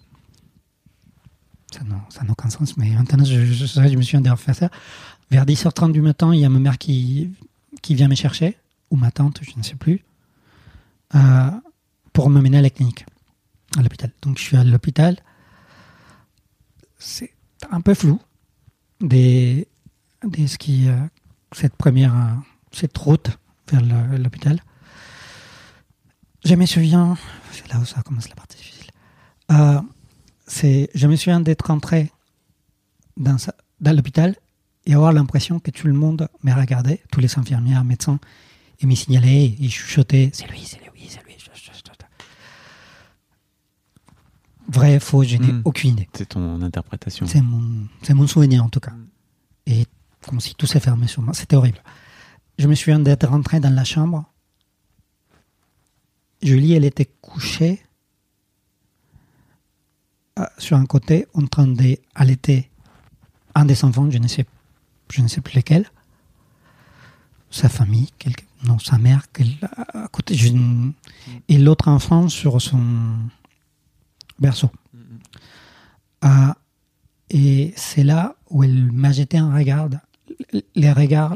Ça n'a aucun sens, mais maintenant, je me suis fait ça. Vers 10h30 du matin, il y a ma mère qui vient me chercher, ou ma tante, je ne sais plus, pour m'amener à la clinique, à l'hôpital. Donc, je suis à l'hôpital. C'est un peu flou cette route vers l'hôpital. Je me souviens, c'est là où ça commence la partie difficile. Je me souviens d'être rentré dans l'hôpital et avoir l'impression que tout le monde me regardait, tous les infirmières, médecins, et me signalaient, et chuchotaient, c'est lui. Vrai, faux, je n'ai aucune idée.
C'est ton interprétation.
C'est mon souvenir en tout cas. Et comme si tout s'est fermé sur moi. C'était horrible. Je me souviens d'être rentré dans la chambre. Julie, elle était couchée sur un côté en train d'allaiter un des enfants, je ne sais plus lequel. Sa famille, sa mère, à côté, et l'autre enfant sur son berceau. Et c'est là où elle m'a jeté un regard les regards,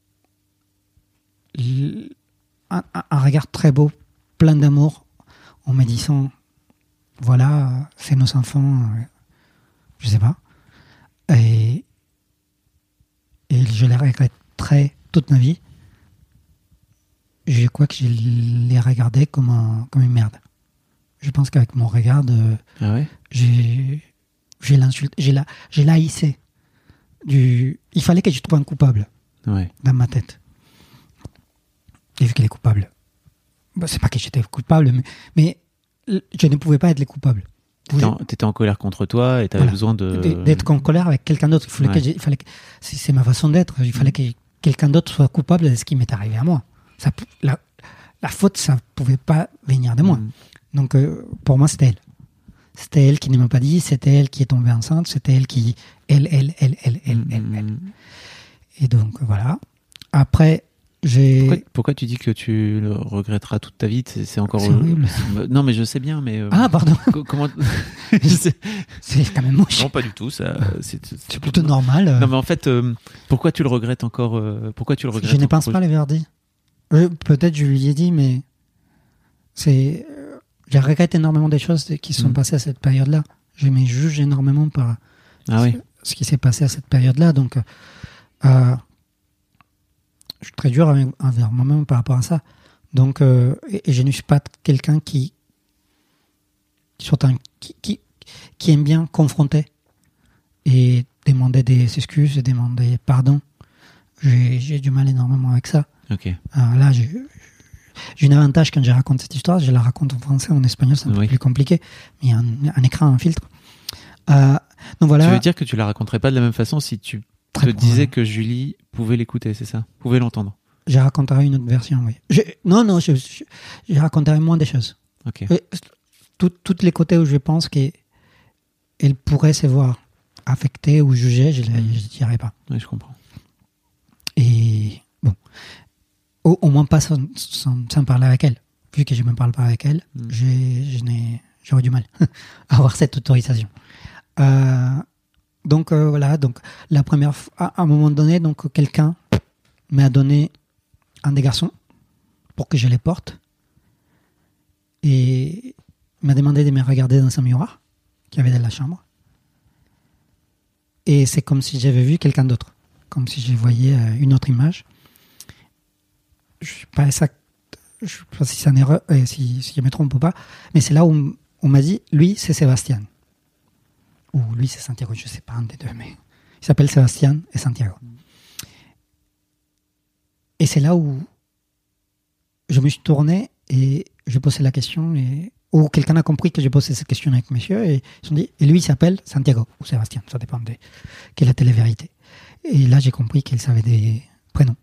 un regard très beau, plein d'amour, en me disant, voilà, c'est nos enfants, je sais pas. Et je les regretterai toute ma vie. Je crois que je les regardais comme une merde. Je pense qu'avec mon regard, j'ai laïssé. Il fallait que je trouve un coupable dans ma tête. Et vu qu'il est coupable, c'est pas que j'étais coupable, mais je ne pouvais pas être le coupable.
T'étais en colère contre toi et t'avais besoin
d'être en colère avec quelqu'un d'autre. C'est ma façon d'être. Il fallait que quelqu'un d'autre soit coupable de ce qui m'est arrivé à moi. La faute, ça pouvait pas venir de moi. Donc, pour moi, c'était elle. C'était elle qui ne m'a pas dit, c'était elle qui est tombée enceinte, c'était elle qui... Elle. Et donc, voilà. Après,
Pourquoi tu dis que tu le regretteras toute ta vie? C'est encore...
C'est horrible.
Non, mais je sais bien, mais...
Ah, pardon.
Comment...
C'est quand même moche.
Non, pas du tout.
C'est plutôt normal.
Non, mais en fait, pourquoi tu le regrettes encore? Pourquoi tu le regrettes?
Je ne pense pas l'avoir dit. Peut-être je lui ai dit, mais je regrette énormément des choses qui sont passées à cette période-là. Je me juge énormément par ce qui s'est passé à cette période-là. Donc, je suis très dur envers moi-même par rapport à ça. Donc, et je ne suis pas quelqu'un qui aime bien confronter et demander des excuses et demander pardon. J'ai du mal énormément avec ça.
Okay.
Alors là, j'ai un avantage quand je raconte cette histoire, je la raconte en français, en espagnol, c'est un peu plus compliqué, mais il y a un écran, un filtre. Donc voilà.
Tu veux dire que tu la raconterais pas de la même façon si tu te disais que Julie pouvait l'écouter, c'est ça? Pouvait l'entendre?
Je raconterais une autre version, oui. Je raconterais moins des choses.
Okay.
Tous les côtés où je pense qu'elle pourrait se voir affectée ou jugée, je ne dirais pas.
Oui, je comprends.
Et bon, au moins pas sans parler avec elle. Vu que je ne me parle pas avec elle, j'aurais du mal à avoir cette autorisation. Donc voilà, donc la première fois, à un moment donné, donc quelqu'un m'a donné un des garçons pour que je les porte et m'a demandé de me regarder dans un miroir qu'il y avait dans la chambre. Et c'est comme si j'avais vu quelqu'un d'autre, comme si je voyais une autre image. Je ne sais pas si c'est une erreur, si je me trompe ou pas, mais c'est là où on m'a dit, lui, c'est Sébastien. Ou lui, c'est Santiago, je ne sais pas, un des deux, mais il s'appelle Sébastien et Santiago. Et c'est là où je me suis tourné et je posais la question, ou quelqu'un a compris que j'ai posé cette question avec monsieur, et ils se sont dit, et lui, il s'appelle Santiago ou Sébastien, ça dépend de quelle est la télé-vérité. Et là, j'ai compris qu'il savait des prénoms.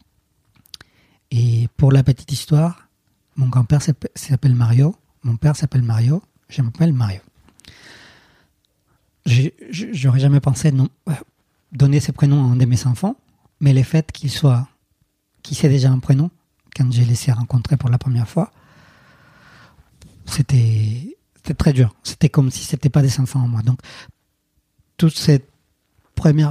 Et pour la petite histoire, mon grand-père s'appelle Mario, mon père s'appelle Mario, je m'appelle Mario. J'aurais jamais pensé donner ce prénom à un de mes enfants, mais le fait qu'il sait déjà un prénom, quand j'ai laissé rencontrer pour la première fois, c'était très dur. C'était comme si c'était pas des enfants en moi. Donc, tous ces premiers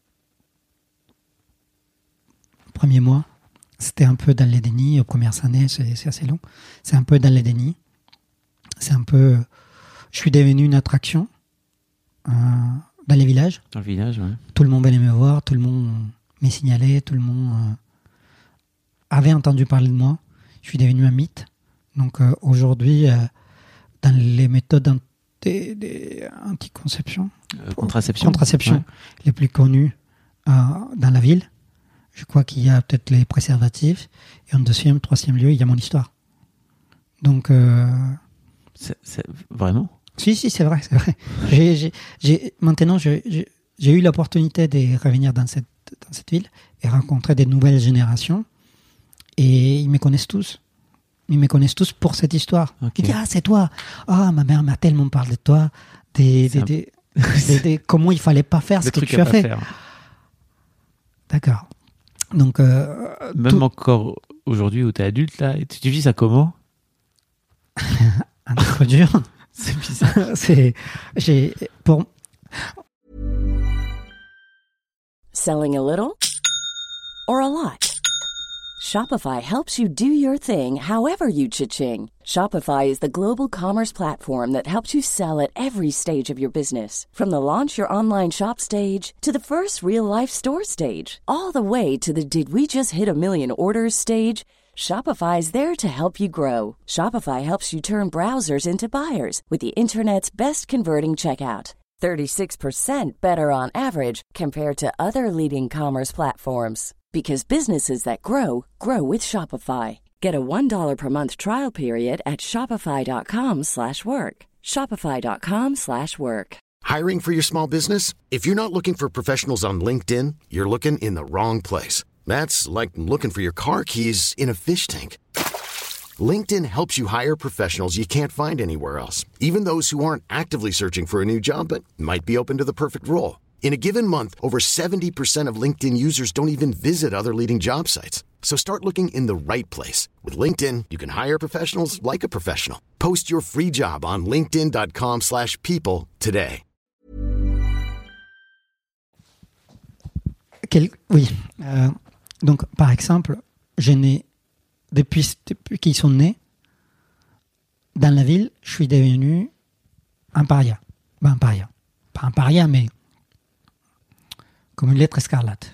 mois, c'était un peu dans les dénis. Aux premières années, c'est assez long. C'est un peu dans les dénis. Je suis devenu une attraction dans les villages.
Dans le village, ouais.
Tout le monde venait me voir, tout le monde me signalait, tout le monde avait entendu parler de moi. Je suis devenu un mythe. Donc aujourd'hui, dans les méthodes anticonception, contraception
ouais.
Les plus connues dans la ville, je crois qu'il y a peut-être les préservatifs, et en deuxième, troisième lieu, il y a mon histoire. Donc
c'est vraiment?
Si, c'est vrai. Maintenant, j'ai eu l'opportunité de revenir dans cette ville et rencontrer des nouvelles générations, et ils me connaissent tous. Ils me connaissent tous pour cette histoire.
Okay.
Ils disent, c'est toi. Ma mère m'a tellement parlé de toi. Comment il fallait pas faire ce que tu as fait. D'accord. Donc,
même encore aujourd'hui où tu es adulte, là, tu vis ça comment?
Un peu dur.
C'est bizarre.
Pour...
Selling a little or a lot? Shopify helps you do your thing however you cha-ching. Shopify is the global commerce platform that helps you sell at every stage of your business. From the launch your online shop stage to the first real-life store stage, all the way to the did we just hit a million orders stage. Shopify is there to help you grow. Shopify helps you turn browsers into buyers with the internet's best converting checkout. 36% better on average compared to other leading commerce platforms. Because businesses that grow, grow with Shopify. Get a $1 per month trial period at shopify.com/work. Shopify.com/work.
Hiring for your small business? If you're not looking for professionals on LinkedIn, you're looking in the wrong place. That's like looking for your car keys in a fish tank. LinkedIn helps you hire professionals you can't find anywhere else, even those who aren't actively searching for a new job but might be open to the perfect role. In a given month, over 70% of LinkedIn users don't even visit other leading job sites. So start looking in the right place. With LinkedIn, you can hire professionals like a professional. Post your free job on linkedin.com/people today.
Oui. Donc, par exemple, depuis qu'ils sont nés, dans la ville, je suis devenu un paria. Ben, un paria. Pas un paria, mais comme une lettre escarlate.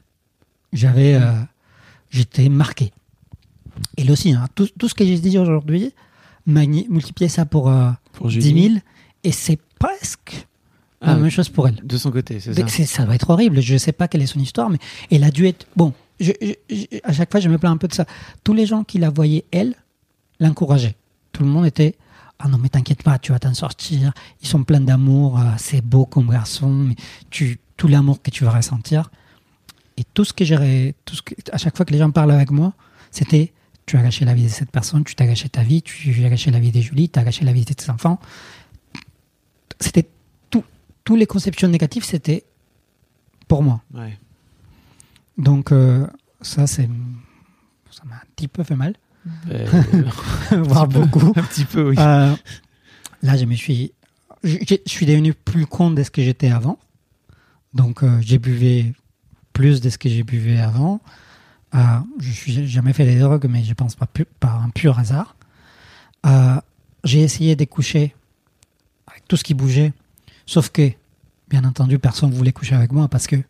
J'étais marqué. Et là aussi, hein, tout ce que j'ai dit aujourd'hui, multiplier ça pour 10 000, et c'est presque la même chose pour elle.
De son côté, c'est ça.
Ça doit être horrible. Je ne sais pas quelle est son histoire, mais elle a dû être... Bon, à chaque fois, je me plains un peu de ça. Tous les gens qui la voyaient, elle, l'encourageaient. Tout le monde était... Ah non, mais t'inquiète pas, tu vas t'en sortir. Ils sont pleins d'amour. C'est beau comme garçon. Mais tout l'amour que tu vas ressentir. Et à chaque fois que les gens parlent avec moi, c'était tu as gâché la vie de cette personne, tu t'as gâché ta vie, tu as gâché la vie de Julie, tu as gâché la vie de tes enfants. C'était tous les conceptions négatives, c'était pour moi.
Ouais.
Donc ça m'a un petit peu fait mal. Voire beaucoup.
Un petit peu, oui.
Là, je suis devenu plus con de ce que j'étais avant. Donc, j'ai buvé plus de ce que j'ai buvé avant. Je n'ai jamais fait des drogues, mais je pense pas par un pur hasard. J'ai essayé de coucher avec tout ce qui bougeait, sauf que, bien entendu, personne ne voulait coucher avec moi parce que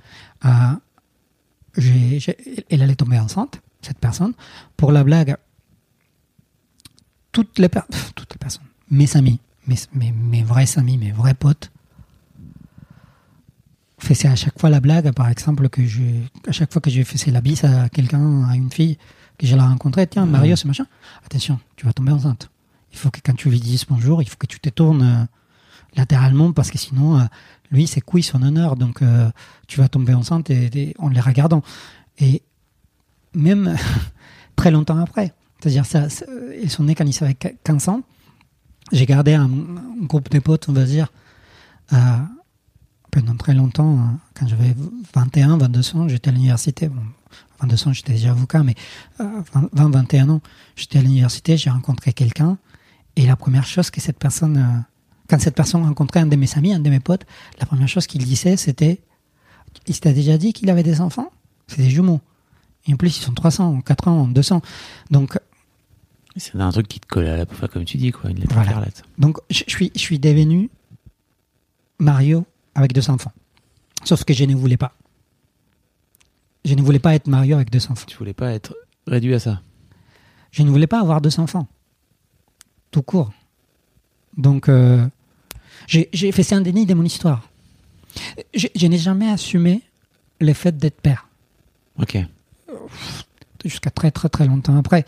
elle allait tomber enceinte, cette personne. Pour la blague, toutes les personnes, mes amis, mes vrais amis, mes vrais potes, faisaient à chaque fois la blague, par exemple, à chaque fois que je faisais la bise à quelqu'un, à une fille que je la rencontrais, tiens, Mario, c'est machin, attention, tu vas tomber enceinte. Il faut que quand tu lui dises bonjour, il faut que tu te tournes latéralement parce que sinon, lui, c'est couille son honneur, donc tu vas tomber enceinte en les regardant. Et même très longtemps après, c'est-à-dire ils sont nés quand ils avaient 15 ans, j'ai gardé un groupe de potes, on va dire, pendant très longtemps, quand j'avais 21, 22 ans, j'étais à l'université. Bon, 22 ans, j'étais déjà avocat, mais 21 ans, j'étais à l'université, j'ai rencontré quelqu'un, et la première chose que quand cette personne rencontrait un de mes amis, un de mes potes, la première chose qu'il disait, c'était, il s'était déjà dit qu'il avait des enfants? C'est des jumeaux. Et en plus, ils sont 300, 400, 200. Donc,
c'est un truc qui te colle à la peau, comme tu dis, quoi, une lettre écarlate.
Donc, je suis devenu Mario avec 2 enfants. Sauf que je ne voulais pas. Je ne voulais pas être Mario avec 2 enfants.
Tu voulais pas être réduit à ça?
Je ne voulais pas avoir 2 enfants. Tout court. Donc, j'ai fait un déni de mon histoire. Je n'ai jamais assumé le fait d'être père.
Ok.
Jusqu'à très très très longtemps après.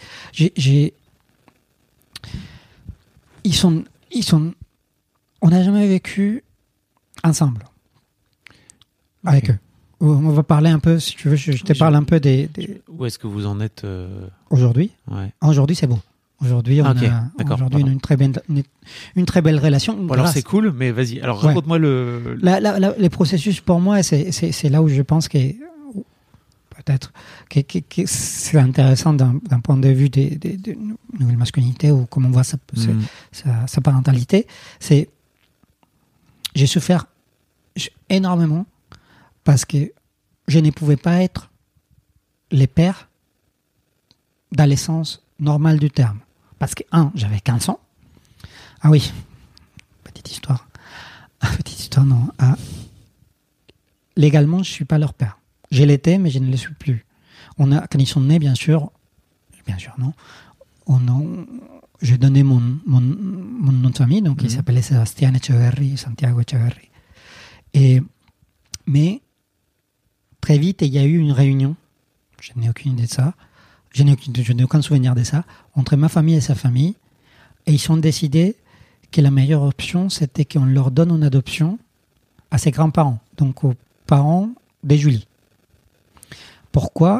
On n'a jamais vécu ensemble avec eux. On va parler un peu, si tu veux, je te parle un peu des...
Où est-ce que vous en êtes
aujourd'hui?
Ouais.
Aujourd'hui, c'est bon. Aujourd'hui, on a une très belle relation.
Bon, alors c'est cool, mais vas-y. Alors raconte-moi
les processus pour moi, c'est là où je pense que peut-être que c'est intéressant d'un point de vue des nouvelles masculinités ou comment on voit sa parentalité. J'ai souffert énormément parce que je ne pouvais pas être les pères dans le sens normal du terme. Parce que, j'avais 15 ans. Ah oui, petite histoire. Petite histoire, non. Légalement, je ne suis pas leur père. Je l'étais, mais je ne le suis plus. Quand ils sont nés, bien sûr, non. J'ai donné mon nom de famille, donc il s'appelait Sébastien Echeverri, Santiago Echeverri. Mais très vite, il y a eu une réunion, je n'ai aucune idée de ça, je n'ai aucun souvenir de ça, entre ma famille et sa famille, et ils ont décidé que la meilleure option, c'était qu'on leur donne en adoption à ses grands-parents, donc aux parents de Julie. Pourquoi ?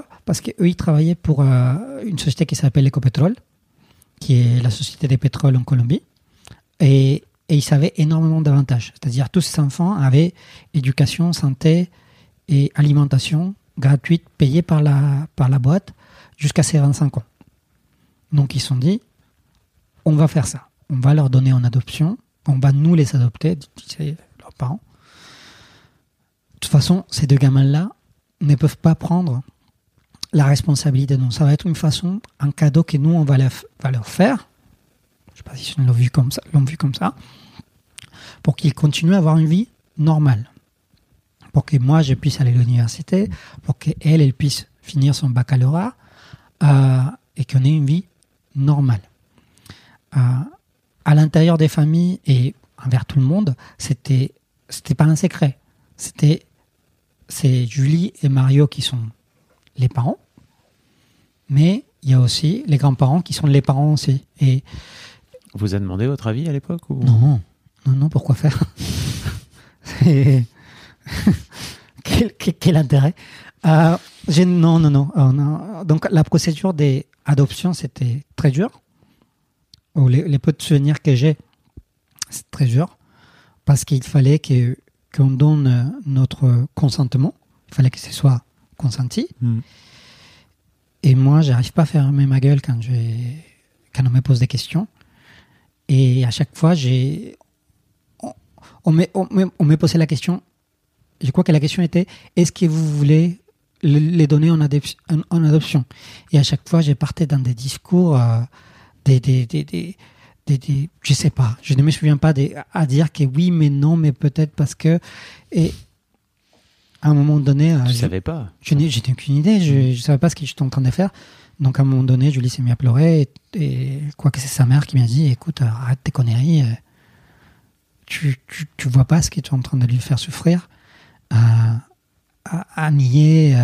Parce qu'eux, ils travaillaient pour une société qui s'appelle Ecopetrol, qui est la société des pétroles en Colombie, et ils avaient énormément d'avantages. C'est-à-dire tous ces enfants avaient éducation, santé et alimentation gratuite payée par la boîte jusqu'à ses 25 ans. Donc ils se sont dit, on va faire ça. On va leur donner en adoption, on va nous les adopter, c'est leurs parents. De toute façon, ces deux gamins-là ne peuvent pas prendre la responsabilité. Donc ça va être une façon, un cadeau que nous, on va leur faire. Je ne sais pas si ils l'ont vu comme ça, pour qu'ils continuent à avoir une vie normale. Pour que moi, je puisse aller à l'université, pour qu'elle puisse finir son baccalauréat, et qu'on ait une vie normale. À l'intérieur des familles et envers tout le monde, c'était pas un secret. C'est Julie et Mario qui sont les parents, mais il y a aussi les grands-parents qui sont les parents aussi. Et
vous a demandé votre avis à l'époque ou...
Non, pourquoi faire? Quel intérêt? Non. Donc la procédure des adoptions, c'était très dur. Les peu de souvenirs que j'ai, c'est très dur, parce qu'il fallait qu'on donne notre consentement. Il fallait que ce soit consenti. Et moi, j'arrive pas à fermer ma gueule quand on me pose des questions. Et à chaque fois, on me posait la question. Je crois que la question était, est-ce que vous voulez les donner en adoption? Et à chaque fois, je partais dans des discours, je sais pas, je ne me souviens pas à dire que oui, mais non, mais peut-être parce que... Et à un moment donné...
Tu savais pas?
Je n'ai aucune idée, je savais pas ce que j'étais en train de faire. Donc à un moment donné, Julie s'est mise à pleurer, et quoi que c'est sa mère qui m'a dit, écoute, arrête tes conneries, tu vois pas ce que tu es en train de lui faire souffrir, à nier,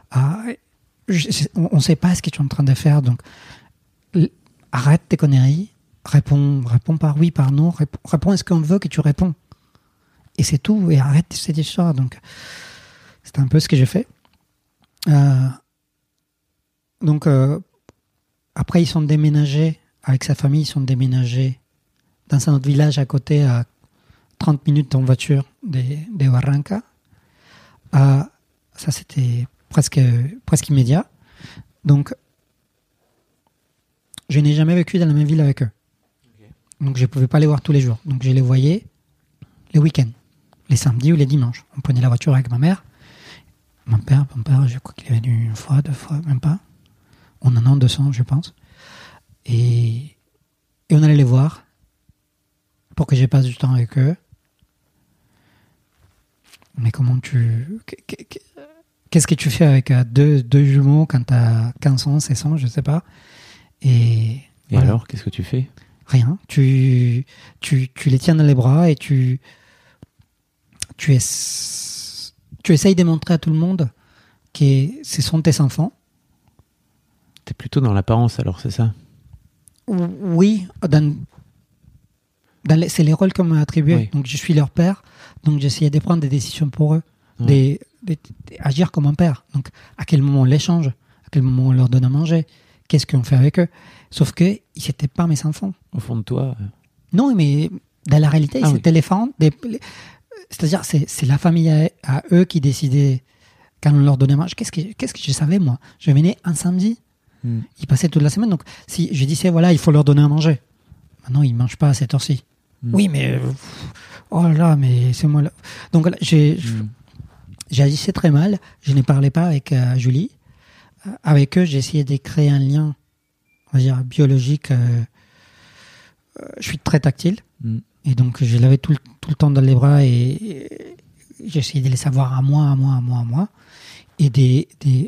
on sait pas ce que tu es en train de faire, donc arrête tes conneries, réponds par oui, par non, réponds à ce qu'on veut que tu réponds. Et c'est tout, et arrête cette histoire. Donc, c'est un peu ce que j'ai fait. Donc, après, ils sont déménagés, avec sa famille, ils sont déménagés dans un autre village à côté, à 30 minutes en voiture de Barranca. Ça, c'était presque immédiat. Donc, je n'ai jamais vécu dans la même ville avec eux. Okay. Donc, je ne pouvais pas les voir tous les jours. Donc, je les voyais les week-ends, les samedis ou les dimanches. On prenait la voiture avec ma mère. Mon père, je crois qu'il est venu une fois, 2 fois, même pas. En 1 an, 200, je pense. Et on allait les voir pour que je passe du temps avec eux. Mais comment qu'est-ce que tu fais avec deux jumeaux quand tu as 15 ans, 16 ans, je ne sais pas. Et voilà.
Alors, qu'est-ce que tu fais?
Rien. Tu les tiens dans les bras et tu essayes de montrer à tout le monde que ce sont tes enfants.
T'es plutôt dans l'apparence alors, c'est ça?
Oui, c'est les rôles qu'on m'a attribués. Oui. Donc je suis leur père, donc j'essayais de prendre des décisions pour eux, d'agir comme un père. Donc à quel moment on les change, à quel moment on leur donne à manger, qu'est-ce qu'on fait avec eux. Sauf qu'ils n'étaient pas mes enfants.
Au fond de toi
Non, mais dans la réalité, c'était les parents. C'est-à-dire, c'est la famille à eux qui décidait quand on leur donnait à manger. Qu'est-ce que je savais, moi? Je venais un samedi. Ils passaient toute la semaine. Donc, si je disais, voilà, il faut leur donner à manger. Maintenant, ils ne mangent pas à cette heure-ci. Oui, mais... oh là, mais c'est moi là. Donc, j'ai agissé très mal. Je ne parlais pas avec Julie. avec eux, j'ai essayé de créer un lien, on va dire, biologique. Je suis très tactile. Et donc, je l'avais tout le temps dans les bras et j'ai essayé de les savoir à moi. Et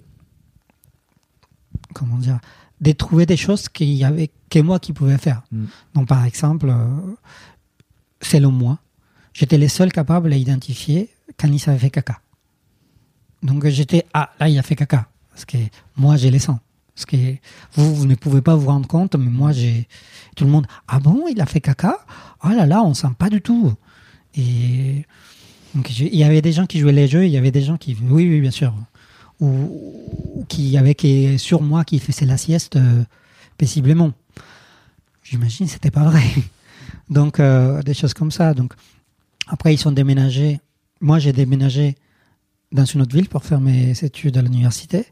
comment dire, de trouver des choses qu'il y avait que moi qui pouvais faire. Donc, par exemple, selon moi, j'étais le seul capable à identifier quand il avait fait caca. Donc, là, il a fait caca. Parce que moi, j'ai les sens. Parce que vous ne pouvez pas vous rendre compte, mais moi, tout le monde, ah bon, il a fait caca? Oh là là, on sent pas du tout. Et donc, il y avait des gens qui jouaient les jeux, il y avait des gens qui, oui, bien sûr, ou qui avaient sur moi qui faisaient la sieste paisiblement. J'imagine, c'était pas vrai. Donc, des choses comme ça. Donc, après, ils sont déménagés. Moi, j'ai déménagé dans une autre ville pour faire mes études à l'université.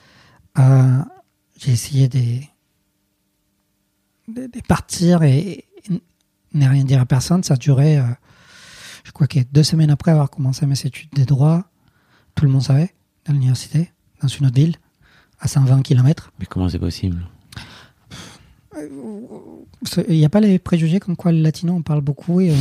J'ai essayé de partir et ne rien dire à personne. Ça a duré, je crois que 2 semaines après avoir commencé mes études de droit, tout le monde savait, dans l'université, dans une autre ville, à 120 km.
Mais comment c'est possible?
Il n'y a pas les préjugés comme quoi le latino, on parle beaucoup et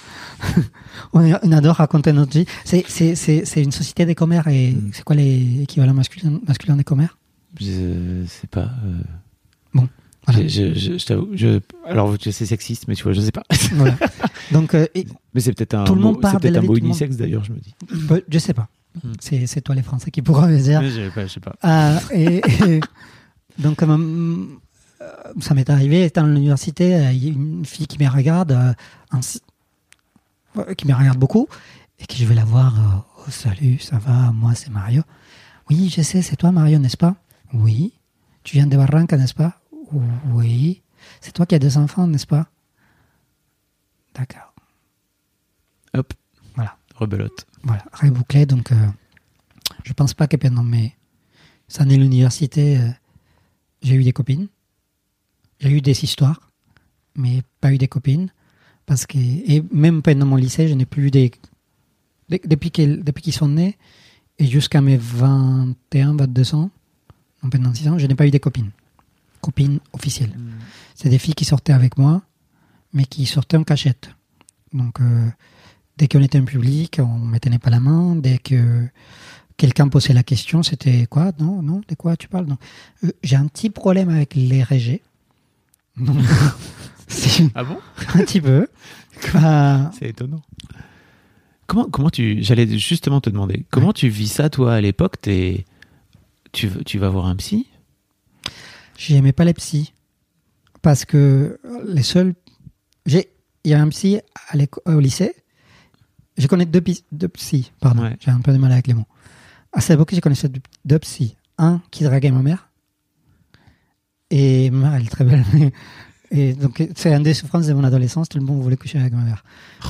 on adore raconter notre vie. C'est une société des commères et c'est quoi l'équivalent masculin des commères?
Je sais pas.
Bon, voilà.
Je t'avoue, alors c'est sexiste, mais tu vois, je sais pas.
Voilà. Donc,
mais c'est peut-être un
tout le monde
mot,
parle
c'est peut-être
de la
un
vie,
mot
tout le monde-
unisexe d'ailleurs, je me dis.
Je sais pas. C'est toi les Français qui pourront me dire.
Mais je sais pas.
Donc, ça m'est arrivé, étant à l'université, il y a une fille qui me regarde, qui me regarde beaucoup, et que je vais la voir. Oh, salut, ça va? Moi, c'est Mario. Oui, je sais, c'est toi, Mario, n'est-ce pas? Oui. Tu viens de Barranca, n'est-ce pas? Oui. C'est toi qui as 2 enfants, n'est-ce pas? D'accord.
Hop.
Voilà.
Rebelote.
Voilà, rebouclé. Donc, je pense pas que pendant mes années à l'université, j'ai eu des copines. J'ai eu des histoires, mais pas eu des copines. Et même pendant mon lycée, je n'ai plus eu depuis qu'ils sont nés, et jusqu'à mes 21, 22 ans, pendant 6 ans, je n'ai pas eu des copines. Copines officielles. C'est des filles qui sortaient avec moi, mais qui sortaient en cachette. Donc, dès qu'on était en public, on ne me tenait pas la main. Dès que quelqu'un posait la question, c'était quoi? Non, de quoi tu parles? Donc, j'ai un petit problème avec les régés.
Ah bon?
Un petit peu.
C'est étonnant. Comment j'allais justement te demander, comment tu vis ça, toi, à l'époque? Tu vas voir un psy?
J'aimais pas les psys. Parce que il y a un psy au lycée. Je connais deux psys, pardon. Ouais. J'ai un peu de mal avec les mots. À cette époque, je connaissais 2 psys. Un qui draguait ma mère. Et ma mère, elle est très belle. Et donc, c'est une des souffrances de mon adolescence. Tout le monde voulait coucher avec ma mère.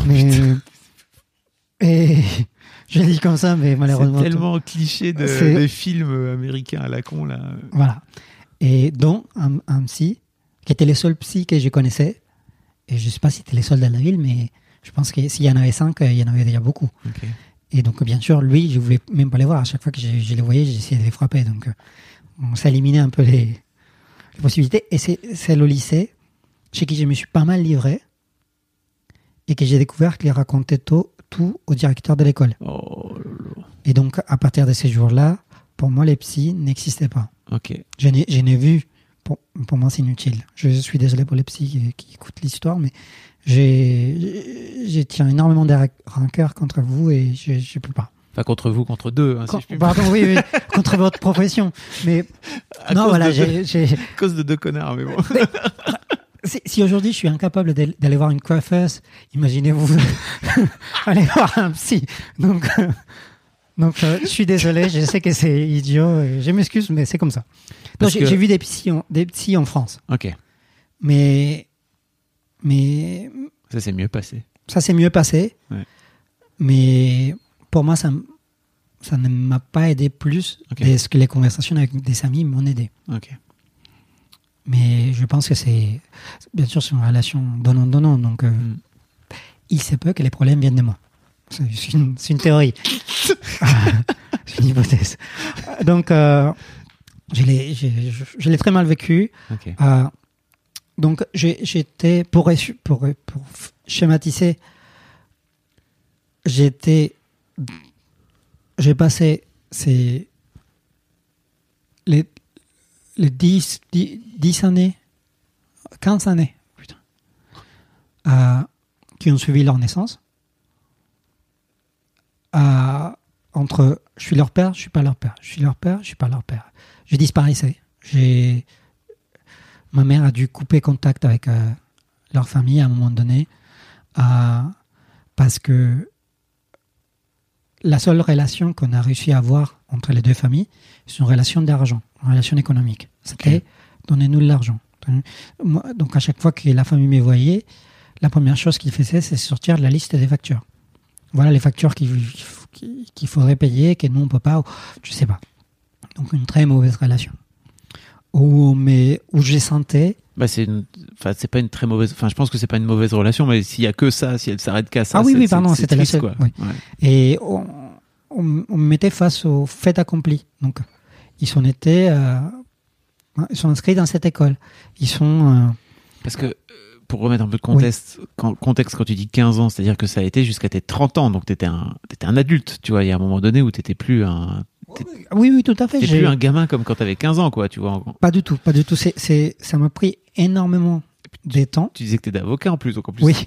Et je le dis comme ça, mais malheureusement.
C'est tellement cliché des films américains à la con, là.
Voilà. Et donc, un psy, qui était le seul psy que je connaissais. Et je ne sais pas si c'était les seuls dans la ville, mais je pense que s'il y en avait 5, il y en avait déjà beaucoup. Okay. Et donc, bien sûr, lui, je ne voulais même pas les voir. À chaque fois que je les voyais, j'essayais de les frapper. Donc, on s'éliminait un peu les possibilités. Et c'est le lycée chez qui je me suis pas mal livré et que j'ai découvert qu'il racontait tout au directeur de l'école.
Oh lolo.
Et donc, à partir de ces jours-là, pour moi, les psys n'existaient pas.
Okay.
Je n'ai vu... Pour moi, c'est inutile. Je suis désolé pour les psys qui écoutent l'histoire, mais j'ai tiré énormément de rancœur contre vous et je ne peux pas.
Pas contre vous, contre 2. Hein, si je puis
pardon, oui, contre votre profession. Mais non, voilà,
à cause de 2 connards, mais bon.
Si aujourd'hui je suis incapable d'aller voir une coiffeuse, imaginez-vous aller voir un psy. Donc, je suis désolé, je sais que c'est idiot, je m'excuse, mais c'est comme ça. Donc, j'ai vu des psys en France.
Ok.
Mais
ça s'est mieux passé.
Ça s'est mieux passé. Ouais. Mais pour moi, ça ne m'a pas aidé plus que ce que les conversations avec des amis m'ont aidé.
Ok.
Mais je pense que bien sûr, c'est une relation donnant-donnant. Donc, il se peut que les problèmes viennent de moi. C'est une théorie. C'est une hypothèse. Donc, Je l'ai très mal vécu.
Ok.
Donc, j'étais, pour schématiser, j'ai passé les 10 années, 15 années, qui ont suivi leur naissance, entre je suis leur père, je suis pas leur père, je suis leur père, je suis pas leur père. Je disparaissais. Ma mère a dû couper contact avec leur famille à un moment donné parce que la seule relation qu'on a réussi à avoir entre les deux familles, c'est une relation d'argent, une relation économique. C'était donnez-nous de l'argent. Donc à chaque fois que la famille me voyait, la première chose qu'ils faisaient, c'est sortir la liste des factures. Voilà les factures qu'il faudrait payer, que nous on peut pas, ou, je sais pas. Donc une très mauvaise relation. Où j'ai senti.
C'est pas une très mauvaise. Enfin, je pense que c'est pas une mauvaise relation, mais s'il y a que ça, si elle s'arrête qu'à ça,
oui, pardon, c'était
triste,
la seule.
quoi.
Oui.
Ouais.
Et on me mettait face au fait accompli. Donc, ils sont inscrits dans cette école. Ils sont.
Parce que pour remettre un peu de contexte, quand tu dis 15 ans, c'est-à-dire que ça a été jusqu'à tes 30 ans, donc t'étais un adulte, tu vois. Il y a un moment donné où t'étais plus un.
Oui, tout à fait.
T'es plus un gamin comme quand t'avais 15 ans, quoi, tu vois.
Pas du tout. Ça m'a pris énormément de temps.
Tu disais que t'étais avocat en plus, donc en plus.
Oui.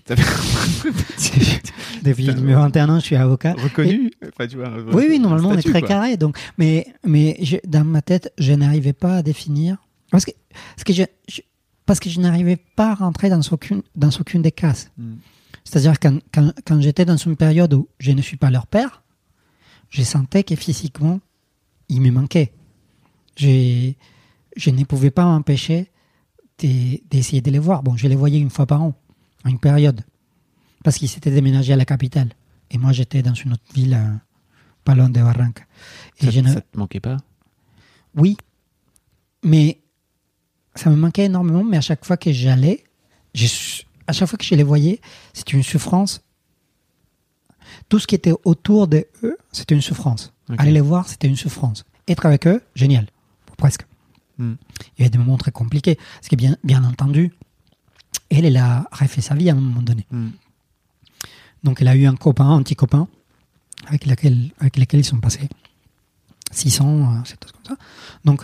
Depuis mes 21 ans, je suis avocat.
Reconnu. Enfin, tu vois,
oui, normalement,
statut,
on est très
quoi.
carré. Donc, mais dans ma tête, je n'arrivais pas à définir. Parce que je n'arrivais pas à rentrer dans aucune des cases. C'est-à-dire quand j'étais dans une période où je ne suis pas leur père, je sentais que physiquement, il me manquait. Je ne pouvais pas m'empêcher d'essayer de les voir. Bon, je les voyais une fois par an, à une période, parce qu'ils s'étaient déménagés à la capitale. Et moi, j'étais dans une autre ville, pas loin de Barranca.
Ça te manquait pas ?
Oui, mais ça me manquait énormément. Mais à chaque fois que j'allais, à chaque fois que je les voyais, c'était une souffrance. Tout ce qui était autour de eux, c'était une souffrance. Okay. Aller les voir, c'était une souffrance. Être avec eux, génial, presque. Il y avait des moments très compliqués. Parce que bien entendu, elle a refait sa vie à un moment donné. Donc elle a eu un petit copain, avec lequel ils sont passés 6 ans, c'est tout comme ça. Donc,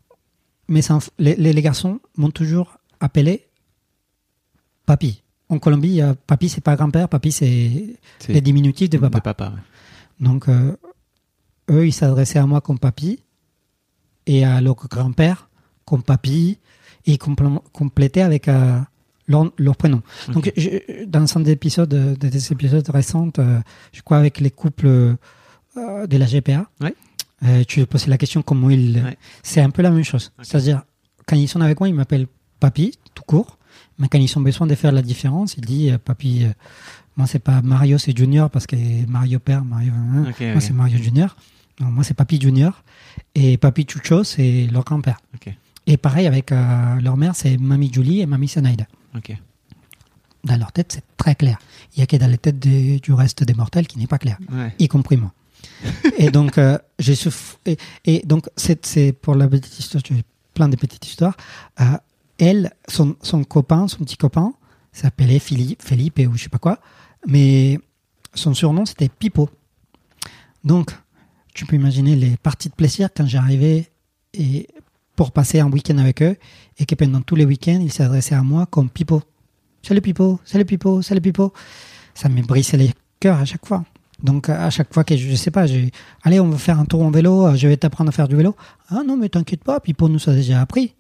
les garçons m'ont toujours appelé papy. En Colombie, papy, c'est pas grand-père, papy, c'est les diminutifs de papa.
De papa, ouais.
Donc, eux, ils s'adressaient à moi comme papy, et à leur grand-père comme papy, et ils complétaient avec leur prénom. Okay. Donc, dans un des épisodes récents, je crois avec les couples de la GPA, tu posais la question comment ils... Ouais. C'est un peu la même chose. Okay. C'est-à-dire, quand ils sont avec moi, ils m'appellent papy, tout court. Mais quand ils ont besoin de faire la différence, ils disent papy, moi c'est pas Mario, c'est Junior, parce que Mario père, Mario, moi c'est Mario Junior. Donc, moi c'est papy Junior. Et papy Chucho, c'est leur grand-père.
Okay.
Et pareil avec leur mère, c'est mamie Julie et mamie Sanaïda.
Okay.
Dans leur tête, c'est très clair. Il y a que dans les têtes du reste des mortels qui n'est pas clair, y compris moi. Et donc, et donc c'est pour la petite histoire, j'ai plein de petites histoires. Son petit copain, s'appelait Felipe ou je sais pas quoi, mais son surnom c'était Pipo. Donc, tu peux imaginer les parties de plaisir quand j'arrivais pour passer un week-end avec eux, et que pendant tous les week-ends, ils s'adressaient à moi comme Pipo. Salut Pipo, salut Pipo, salut Pipo. Ça me brisait les cœurs à chaque fois. Donc, à chaque fois que je sais pas, allez, on va faire un tour en vélo, je vais t'apprendre à faire du vélo. Ah non, mais t'inquiète pas, Pipo nous a déjà appris.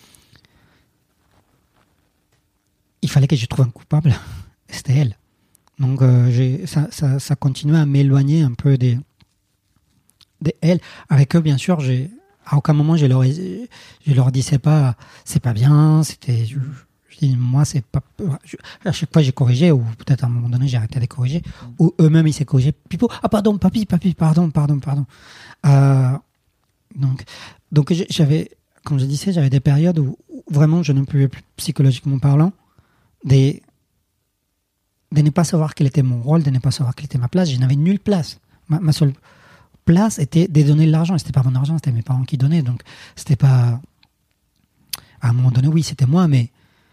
Il fallait que je trouve un coupable. C'était elle. Donc, ça continuait à m'éloigner un peu de elle. Avec eux, bien sûr, à aucun moment, je leur disais pas, c'est pas bien, c'était... Je dis, moi, c'est pas... à chaque fois, j'ai corrigé, ou peut-être à un moment donné, j'ai arrêté de corriger, ou eux-mêmes, ils s'est corrigé. Pipo, pardon, papy, pardon. Donc j'avais, comme je disais, j'avais des périodes où vraiment, je ne pouvais plus, psychologiquement parlant, de ne pas savoir quel était mon rôle, de ne pas savoir quelle était ma place. Je n'avais nulle place. Ma seule place était de donner de l'argent. Et c'était pas mon argent, c'était mes parents qui donnaient. Donc, c'était pas... À un moment donné, oui, c'était moi, mais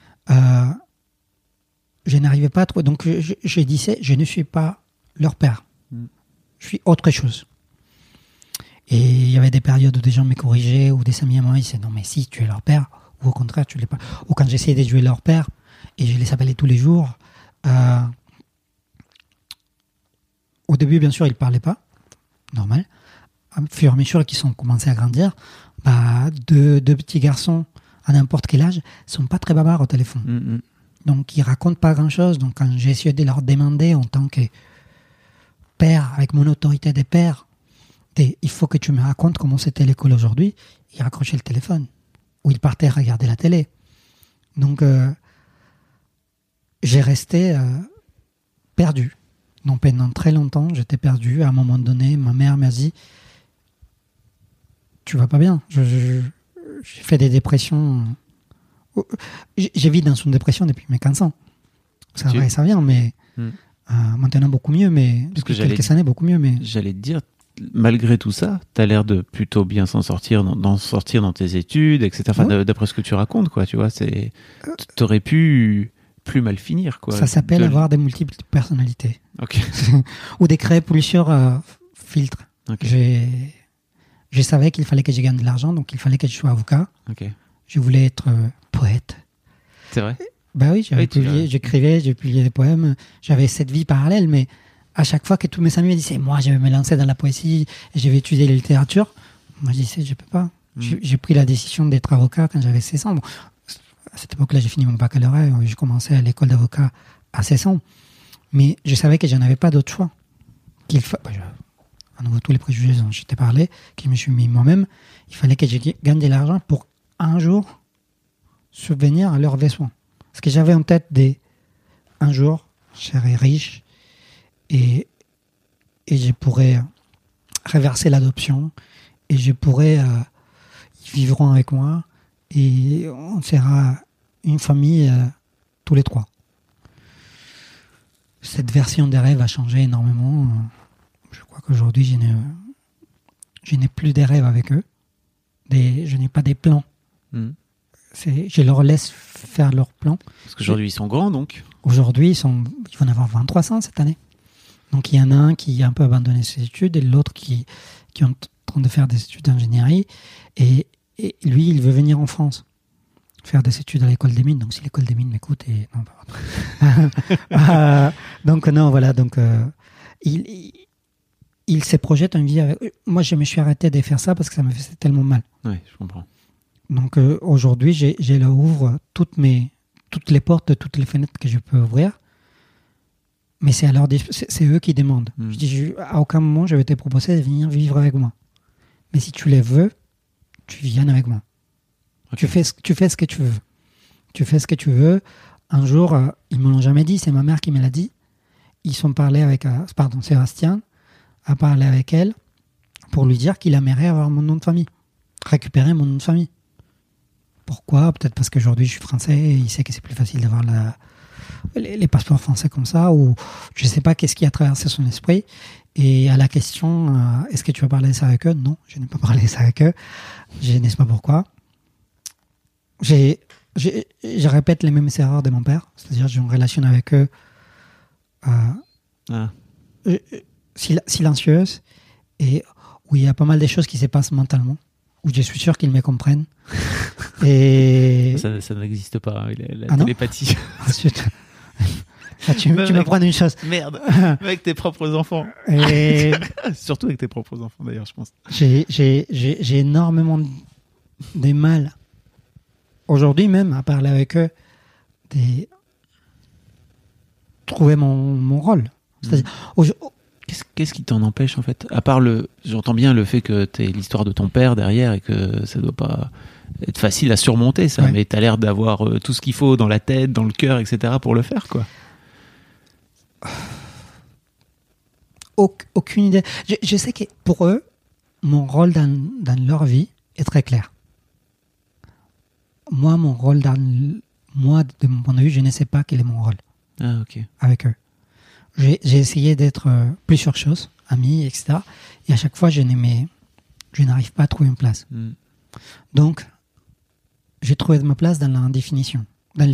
je n'arrivais pas à trouver. Donc, je disais, je ne suis pas leur père. Je suis autre chose. Et il y avait des périodes où des gens me corrigeaient, ou des amis à moi, ils disaient, non, mais si, tu es leur père. Ou au contraire, tu l'es pas. Ou quand j'essayais de jouer leur père, et je les appelais tous les jours, au début, bien sûr, ils ne parlaient pas. Normal. Au fur et à mesure qu'ils ont commencé à grandir, deux petits garçons à n'importe quel âge sont pas très bavards au téléphone. Donc, ils racontent pas grand-chose. Donc, quand j'ai essayé de leur demander en tant que père, avec mon autorité de père, il faut que tu me racontes comment c'était l'école aujourd'hui, ils raccrochaient le téléphone. Ou ils partaient regarder la télé. Donc, j'ai resté perdu. Donc, pendant très longtemps, j'étais perdu. À un moment donné, ma mère m'a dit, tu vas pas bien. J'ai fait des dépressions. J'ai vécu dans une dépression depuis mes 15 ans. Ça va et ça vient, mais maintenant beaucoup mieux, mais depuis quelques années beaucoup mieux. Mais
j'allais te dire, malgré tout ça, tu as l'air de plutôt bien s'en sortir, dans tes études, etc. Enfin, d'après ce que tu racontes, quoi. Tu vois, t'aurais pu plus mal finir, quoi.
Ça s'appelle avoir des multiples personnalités.
Ok.
Ou de créer plusieurs filtres.
Okay.
Je savais qu'il fallait que je gagne de l'argent, donc il fallait que je sois avocat.
Okay.
Je voulais être poète.
C'est vrai?
Bah oui, j'écrivais, j'ai publié des poèmes. J'avais cette vie parallèle, mais à chaque fois que tous mes amis me disaient, moi, je vais me lancer dans la poésie, et je vais étudier la littérature, moi, je disais, je peux pas. J'ai pris la décision d'être avocat quand j'avais 16 ans. Bon, à cette époque-là, j'ai fini mon baccalauréat, j'ai commencé à l'école d'avocat à 16 ans. Mais je savais que je n'avais pas d'autre choix. À nouveau, tous les préjugés dont je t'ai parlé, que je me suis mis moi-même, il fallait que je gagne de l'argent pour un jour subvenir à leurs besoins. Parce que j'avais en tête un jour, je serai riche et je pourrais reverser l'adoption et je pourrais, ils vivront avec moi et on sera une famille tous les trois. Cette version des rêves a changé énormément. Je crois qu'aujourd'hui, je n'ai plus des rêves avec eux. Je n'ai pas des plans. Je leur laisse faire leurs plans.
Parce qu'aujourd'hui, ils sont grands, donc.
Aujourd'hui, ils vont avoir 23 ans cette année. Donc, il y en a un qui a un peu abandonné ses études et l'autre qui est en train de faire des études d'ingénierie. Et lui, il veut venir en France faire des études à l'école des mines. Donc, si l'école des mines m'écoute... donc, non, voilà. Donc, il se projette une vie avec... Moi, je me suis arrêté de faire ça parce que ça me faisait tellement mal.
Oui, je comprends.
Donc, aujourd'hui, je leur ouvre toutes les portes, toutes les fenêtres que je peux ouvrir. Mais c'est eux qui demandent. Je dis, à aucun moment, je vais te proposer de venir vivre avec moi. Mais si tu les veux, tu viens avec moi. Okay. Tu fais ce que tu veux. Tu fais ce que tu veux. Un jour, ils ne me l'ont jamais dit, c'est ma mère qui me l'a dit. Ils sont parlé avec... Sébastien a parlé avec elle pour lui dire qu'il aimerait avoir mon nom de famille. Récupérer mon nom de famille. Pourquoi ? Peut-être parce qu'aujourd'hui, je suis français et il sait que c'est plus facile d'avoir les passeports français comme ça, ou je ne sais pas qu'est-ce qui a traversé son esprit. Et à la question, est-ce que tu vas parler de ça avec eux ? Non, je n'ai pas parlé de ça avec eux. Je ne sais pas pourquoi. Je répète les mêmes erreurs de mon père, c'est-à-dire j'ai une relation avec eux silencieuse et où il y a pas mal de choses qui se passent mentalement, où je suis sûr qu'ils me comprennent. Et...
Ça n'existe pas, la télépathie.
Ensuite, tu me prends une chose.
Merde, avec tes propres enfants.
Et...
Surtout avec tes propres enfants d'ailleurs, je pense.
J'ai énormément de mal aujourd'hui même à parler avec eux, de trouver mon rôle. C'est-à-dire,
qu'est-ce qui t'en empêche en fait ? À part j'entends bien le fait que t'aies l'histoire de ton père derrière et que ça doit pas être facile à surmonter ça, mais t'as l'air d'avoir tout ce qu'il faut dans la tête, dans le cœur, etc. pour le faire, quoi.
Aucune idée. Je sais que pour eux, mon rôle dans leur vie est très clair. Moi, mon rôle de mon point de vue, je ne sais pas quel est mon rôle.
Ah, ok.
Avec eux. J'ai essayé d'être plusieurs choses amis, etc. Et à chaque fois, je n'arrive pas à trouver une place. Donc, j'ai trouvé ma place dans l'indéfinition.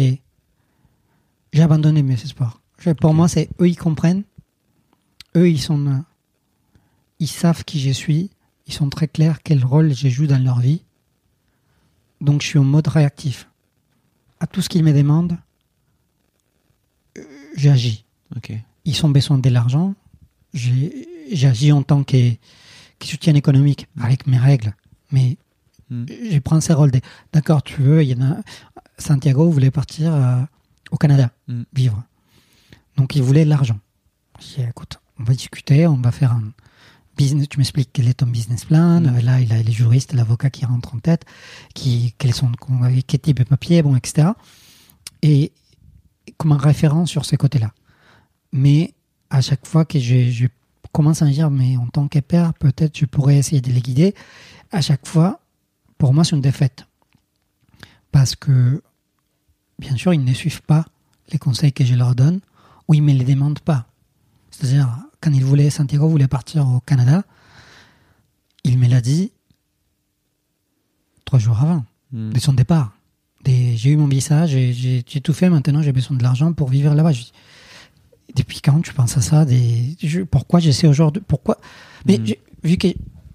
J'ai abandonné mes espoirs. Pour moi, c'est eux, ils comprennent. Eux, ils savent qui je suis. Ils sont très clairs quel rôle je joue dans leur vie. Donc, je suis en mode réactif. À tout ce qu'ils me demandent, j'agis.
Okay.
Ils ont besoin de l'argent. J'agis en tant que soutien économique avec mes règles. Mais je prends ces rôles. D'accord, tu veux, Santiago voulait partir au Canada, vivre. Donc, il voulait de l'argent. Je dis, écoute, on va discuter, on va faire un business. Tu m'expliques quel est ton business plan. Là, il a les juristes, l'avocat qui rentrent en tête, quel type de papier, bon, etc. Et comme référence sur ces côtés-là. Mais à chaque fois que je commence à me dire, mais en tant que père, peut-être je pourrais essayer de les guider. À chaque fois, pour moi, c'est une défaite. Parce que, bien sûr, ils ne suivent pas les conseils que je leur donne, ou ils ne me les demandent pas. C'est-à-dire, quand Santiago voulait partir au Canada, il me l'a dit 3 jours avant de son départ. J'ai eu mon visa, j'ai tout fait, maintenant j'ai besoin de l'argent pour vivre là-bas. Je dis, depuis quand tu penses à ça? Pourquoi j'essaie aujourd'hui? Pourquoi? Mais vu que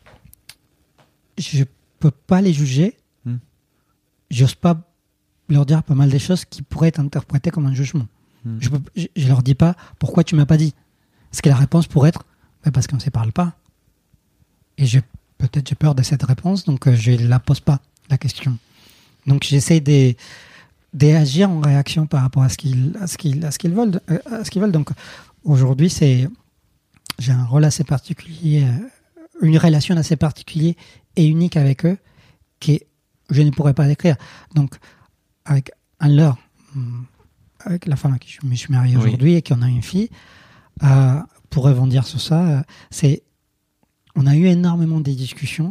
je peux pas les juger, j'ose pas leur dire pas mal des choses qui pourraient être interprétées comme un jugement. Je leur dis pas pourquoi tu m'as pas dit. Parce que la réponse pourrait être parce qu'on ne se parle pas. Et peut-être j'ai peur de cette réponse, donc je ne la pose pas, la question. Donc j'essaie d'agir en réaction par rapport à ce qu'ils veulent. Donc aujourd'hui, j'ai un rôle assez particulier, une relation assez particulière et unique avec eux que je ne pourrais pas décrire. Donc avec Anne-Laure, avec la femme à qui je me suis marié aujourd'hui et qui en a une fille, pour rebondir sur ça, on a eu énormément de discussions.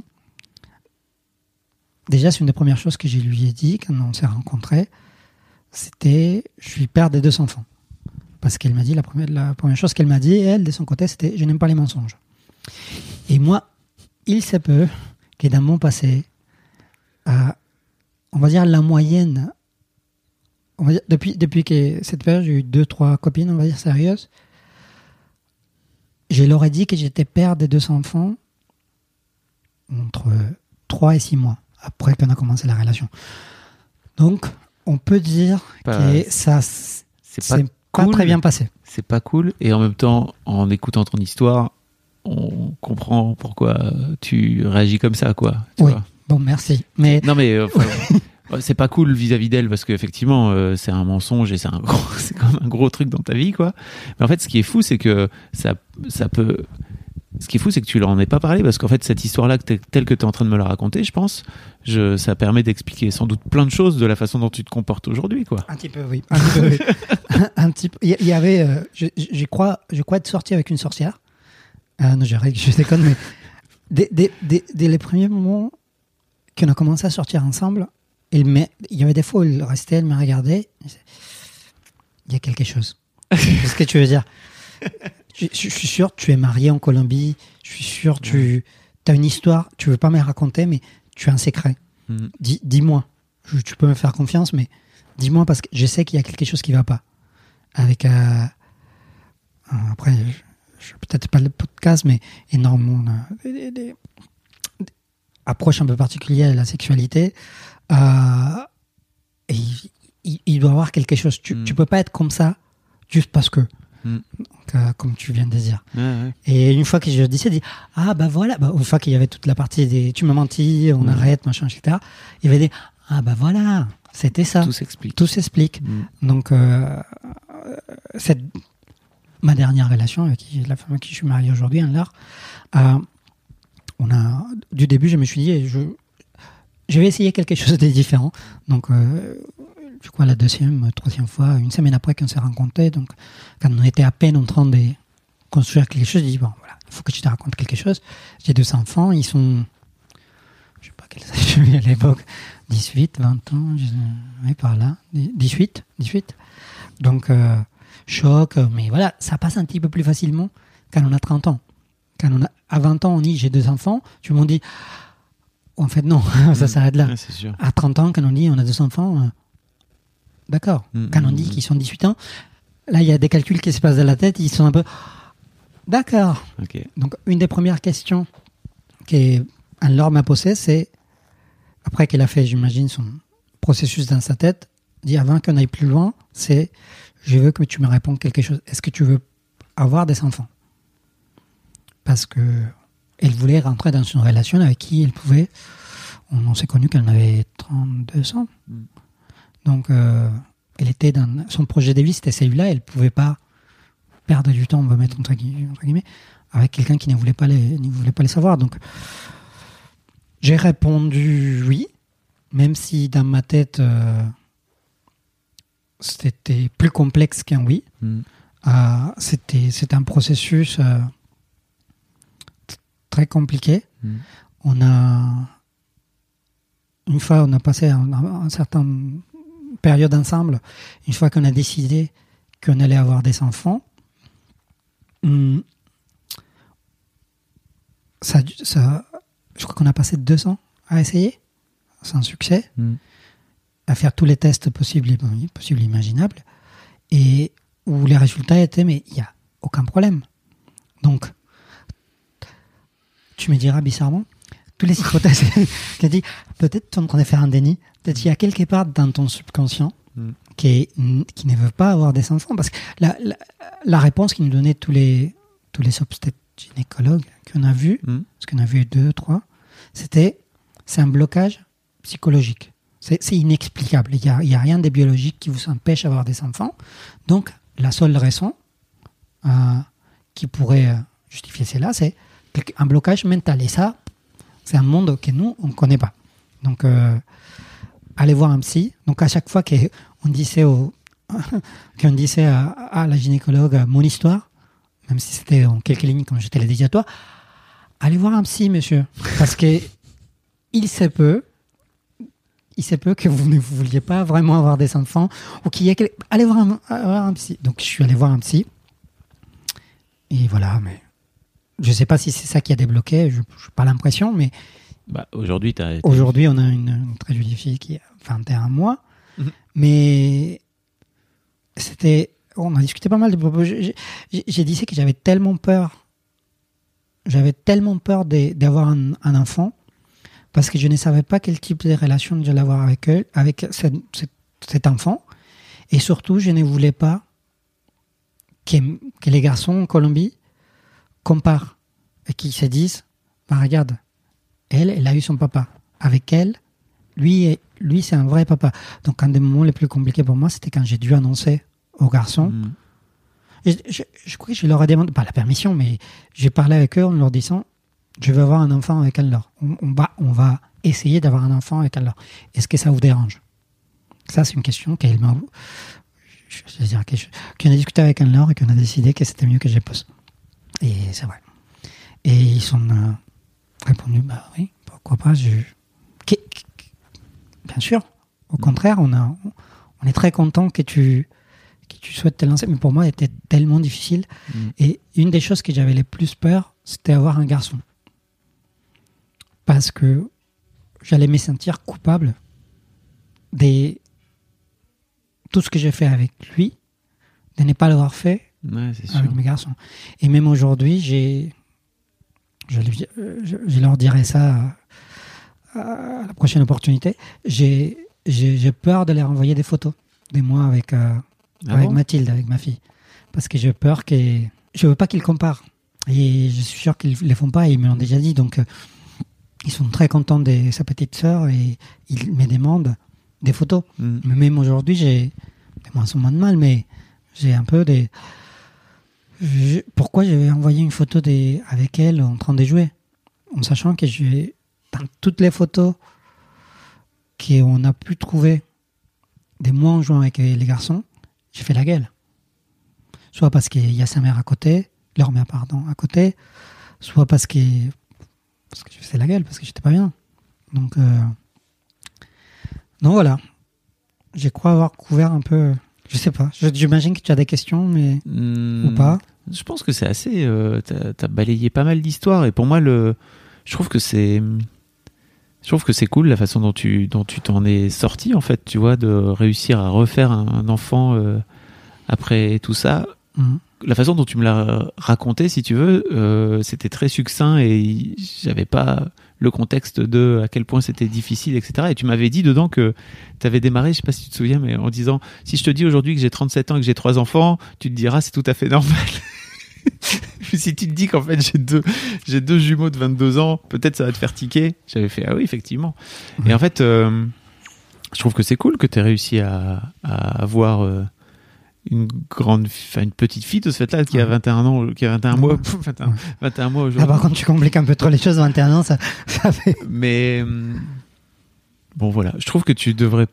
Déjà, c'est une des premières choses que je lui ai dit quand on s'est rencontrés, c'était je suis père des 2 enfants. Parce qu'elle m'a dit, la première chose qu'elle m'a dit, elle, de son côté, c'était je n'aime pas les mensonges. Et moi, il se peut que dans mon passé, on va dire la moyenne, on va dire, depuis que cette période, j'ai eu 2-3 copines, on va dire, sérieuses. Je leur ai dit que j'étais père des 2 enfants entre 3 et 6 mois après qu'on a commencé la relation. Donc, on peut dire que ça c'est pas très bien passé.
C'est pas cool. Et en même temps, en écoutant ton histoire, on comprend pourquoi tu réagis comme ça, quoi.
Oui. Bon, merci. Mais
non, mais c'est pas cool vis-à-vis d'elle parce qu'effectivement, c'est un mensonge et c'est quand même un gros truc dans ta vie, quoi. Mais en fait, ce qui est fou, c'est que ça peut. Ce qui est fou, c'est que tu leur en aies pas parlé parce qu'en fait, cette histoire-là, telle que tu es en train de me la raconter, je pense, ça permet d'expliquer sans doute plein de choses de la façon dont tu te comportes aujourd'hui, quoi.
Un petit peu, oui. Un petit peu. Il y avait, je crois être sorti avec une sorcière. Non, je déconne, mais dès les premiers moments qu'on a commencé à sortir ensemble, il y avait des fois où elle restait, elle me regardait. Il y a quelque chose. Qu'est-ce que tu veux dire? Je suis sûr, tu es marié en Colombie. Je suis sûr, tu as une histoire. Tu veux pas me raconter, mais tu as un secret. Dis-moi. Tu peux me faire confiance, mais dis-moi parce que je sais qu'il y a quelque chose qui va pas. Avec après, peut-être pas le podcast, mais énormément des approches un peu particulières de la sexualité. Et il doit y avoir quelque chose. Tu peux pas être comme ça juste parce que. Donc, comme tu viens de dire. Et une fois que je disais, voilà, une fois qu'il y avait toute la partie des tu m'as menti, on arrête, machin, etc. Il y avait des voilà, c'était ça. Tout s'explique. Donc, c'est ma dernière relation avec la femme avec qui je suis marié aujourd'hui, Anne-Laure. Du début, je me suis dit, je vais essayer quelque chose de différent. Donc, je crois la 2e, 3e fois, une semaine après qu'on s'est rencontrés, donc quand on était à peine en train de construire quelque chose, j'ai dit, bon, voilà, il faut que je te raconte quelque chose. J'ai 2 enfants, ils sont, je sais pas quel âge j'avais à l'époque, 18, 20 ans, par là, 18. Donc, choc, mais voilà, ça passe un petit peu plus facilement quand on a 30 ans. à 20 ans, on dit j'ai 2 enfants, tu m'en dis, en fait, non, ça s'arrête là.
Ouais, c'est sûr.
À 30 ans, quand on dit on a 2 enfants, d'accord. Quand on dit qu'ils sont 18 ans, là, il y a des calculs qui se passent dans la tête, ils sont un peu, d'accord.
Ok.
Donc, une des premières questions qu'Anne-Laure m'a posée, c'est, après qu'elle a fait, j'imagine, son processus dans sa tête, dit avant qu'on aille plus loin, c'est, je veux que tu me répondes quelque chose. Est-ce que tu veux avoir des enfants? Parce que elle voulait rentrer dans une relation avec qui elle pouvait. On s'est connu quand elle avait 32 ans. Donc, elle était dans son projet de vie, c'était celui-là. Elle ne pouvait pas perdre du temps, on va mettre entre guillemets, avec quelqu'un qui ne voulait pas les savoir. Donc, j'ai répondu oui, même si dans ma tête, c'était plus complexe qu'un oui. C'était un processus très compliqué. Une fois on a passé un certain période ensemble, une fois qu'on a décidé qu'on allait avoir des enfants, ça, je crois qu'on a passé 2 ans à essayer, sans succès, à faire tous les tests possibles et imaginables, et où les résultats étaient, mais il n'y a aucun problème. Donc, tu me diras bizarrement, toutes les hypothèses qui dit, peut-être tu es en train de faire un déni, peut-être qu'il y a quelque part dans ton subconscient qui ne veut pas avoir des enfants, parce que la réponse qu'ils nous donnaient tous les obstétricologues qu'on a vus, parce qu'on a vu 2, 3, c'est un blocage psychologique. C'est inexplicable. Il n'y a rien de biologique qui vous empêche d'avoir des enfants. Donc, la seule raison qui pourrait justifier cela, c'est un blocage mental. Et ça, c'est un monde que nous, on ne connaît pas. Donc, allez voir un psy. Donc, à chaque fois qu'on disait à la gynécologue mon histoire, même si c'était en quelques lignes, comme j'étais dit à toi, allez voir un psy, monsieur. Parce que il se peut que vous ne vouliez pas vraiment avoir des enfants, ou qu'il y ait allez voir un psy. Donc, je suis allé voir un psy. Et voilà, mais je ne sais pas si c'est ça qui a débloqué, je n'ai pas l'impression, mais
aujourd'hui,
on a une très jolie fille qui a 21 mois, mais on a discuté pas mal de propos. J'ai dit que j'avais tellement peur d'avoir un enfant, parce que je ne savais pas quel type de relation j'allais avoir avec cet enfant, et surtout, je ne voulais pas que les garçons en Colombie comparent et qu'ils se disent, regarde, elle a eu son papa. Avec elle, lui c'est un vrai papa. Donc, un des moments les plus compliqués pour moi, c'était quand j'ai dû annoncer aux garçons. Je crois que je leur ai demandé, pas la permission, mais j'ai parlé avec eux en leur disant, je veux avoir un enfant avec Anne-Laure. On va essayer d'avoir un enfant avec Anne-Laure. Est-ce que ça vous dérange? Ça, c'est une question qu'on a discuté avec Anne-Laure et qu'on a décidé que c'était mieux que je pose. Et c'est vrai. Et ils ont répondu, oui, pourquoi pas. Bien sûr. Au contraire, on est très content que tu souhaites te lancer. Mais pour moi, c'était tellement difficile. Et une des choses que j'avais le plus peur, c'était avoir un garçon. Parce que j'allais me sentir coupable de tout ce que j'ai fait avec lui, de ne pas l'avoir fait avec mes garçons. Et même aujourd'hui, je leur dirai ça à la prochaine opportunité, j'ai peur de leur envoyer des photos de moi avec Mathilde, avec ma fille. Parce que j'ai peur je veux pas qu'ils comparent. Et je suis sûr qu'ils les font pas, et ils me l'ont déjà dit. Donc, ils sont très contents de sa petite sœur et ils me demandent des photos. Mais même aujourd'hui, j'ai de moins en moins de mal, mais j'ai un peu des... Pourquoi je vais envoyer une photo avec elle en train de jouer, en sachant que dans toutes les photos qu'on a pu trouver de moi en jouant avec les garçons, j'ai fait la gueule. Soit parce qu'il y a sa mère à côté, leur mère, pardon, à côté, soit parce que je faisais la gueule, parce que j'étais pas bien. Donc voilà. Je crois avoir couvert un peu Je sais pas. J'imagine que tu as des questions, mais ou pas.
Je pense que c'est assez. T'as balayé pas mal d'histoires et pour moi je trouve que c'est cool la façon dont tu t'en es sorti en fait. Tu vois, de réussir à refaire un enfant après tout ça. La façon dont tu me l'as raconté, si tu veux, c'était très succinct et j'avais pas le contexte de à quel point c'était difficile, etc. Et tu m'avais dit dedans que tu avais démarré, je sais pas si tu te souviens, mais en disant si je te dis aujourd'hui que j'ai 37 ans et que j'ai 3 enfants, tu te diras c'est tout à fait normal. Si tu te dis qu'en fait j'ai deux jumeaux de 22 ans, peut-être ça va te faire tiquer. J'avais fait ah oui, effectivement. Et en fait, je trouve que c'est cool que tu aies réussi à avoir une petite fille de ce fait-là qui a 21 ans, qui a 21 mois, 21 mois aujourd'hui.
Ah, par contre, tu compliques un peu trop les choses, 21 ans, ça fait...
Mais bon, voilà. Je trouve que tu devrais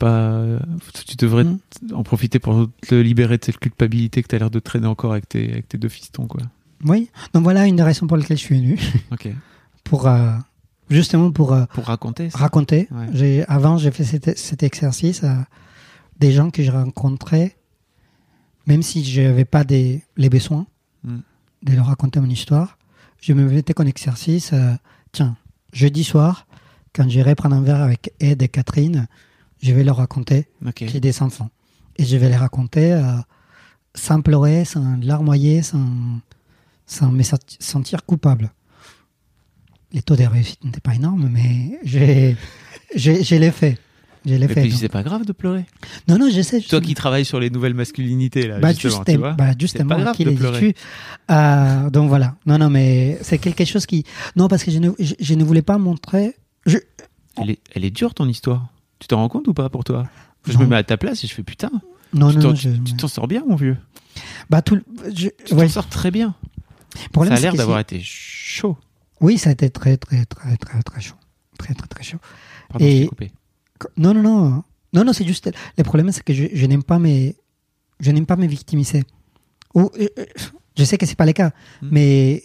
en profiter pour te libérer de cette culpabilité que tu as l'air de traîner encore avec tes 2 fistons, quoi.
Oui. Donc voilà une des raisons pour lesquelles je suis venu.
Ok.
Justement pour
raconter.
Raconter.
Ouais.
Avant, j'ai fait cet exercice à des gens que je rencontrais. Même si je n'avais pas les besoins de leur raconter mon histoire, je me mettais comme exercice, tiens, jeudi soir, quand j'irai prendre un verre avec Ed et Catherine, je vais leur raconter que j'ai des enfants. Et je vais les raconter sans pleurer, sans larmoyer, sans me sentir coupable. Les taux de réussite n'étaient pas énormes, mais je l'ai fait.
Et puis c'est pas grave de pleurer.
Non, j'essaie.
Toi qui travailles sur les nouvelles masculinités, là, justement, tu vois.
Justement,
c'est pas grave
qui
de
les
pleurer.
Donc voilà. Non, mais c'est quelque chose qui... Non, parce que je ne voulais pas montrer...
Elle est dure, ton histoire. Tu t'en rends compte ou pas, pour toi? Je me mets à ta place et je fais putain. Tu t'en sors bien, mon vieux. Tu t'en sors très bien. Ça a l'air d'avoir été chaud.
Oui, ça a été très, très, très, très, très chaud. Très, très, très chaud.
Pardon, je t'ai coupé.
Non, c'est juste... Le problème, c'est que je n'aime pas me victimiser. Je sais que c'est pas le cas, mais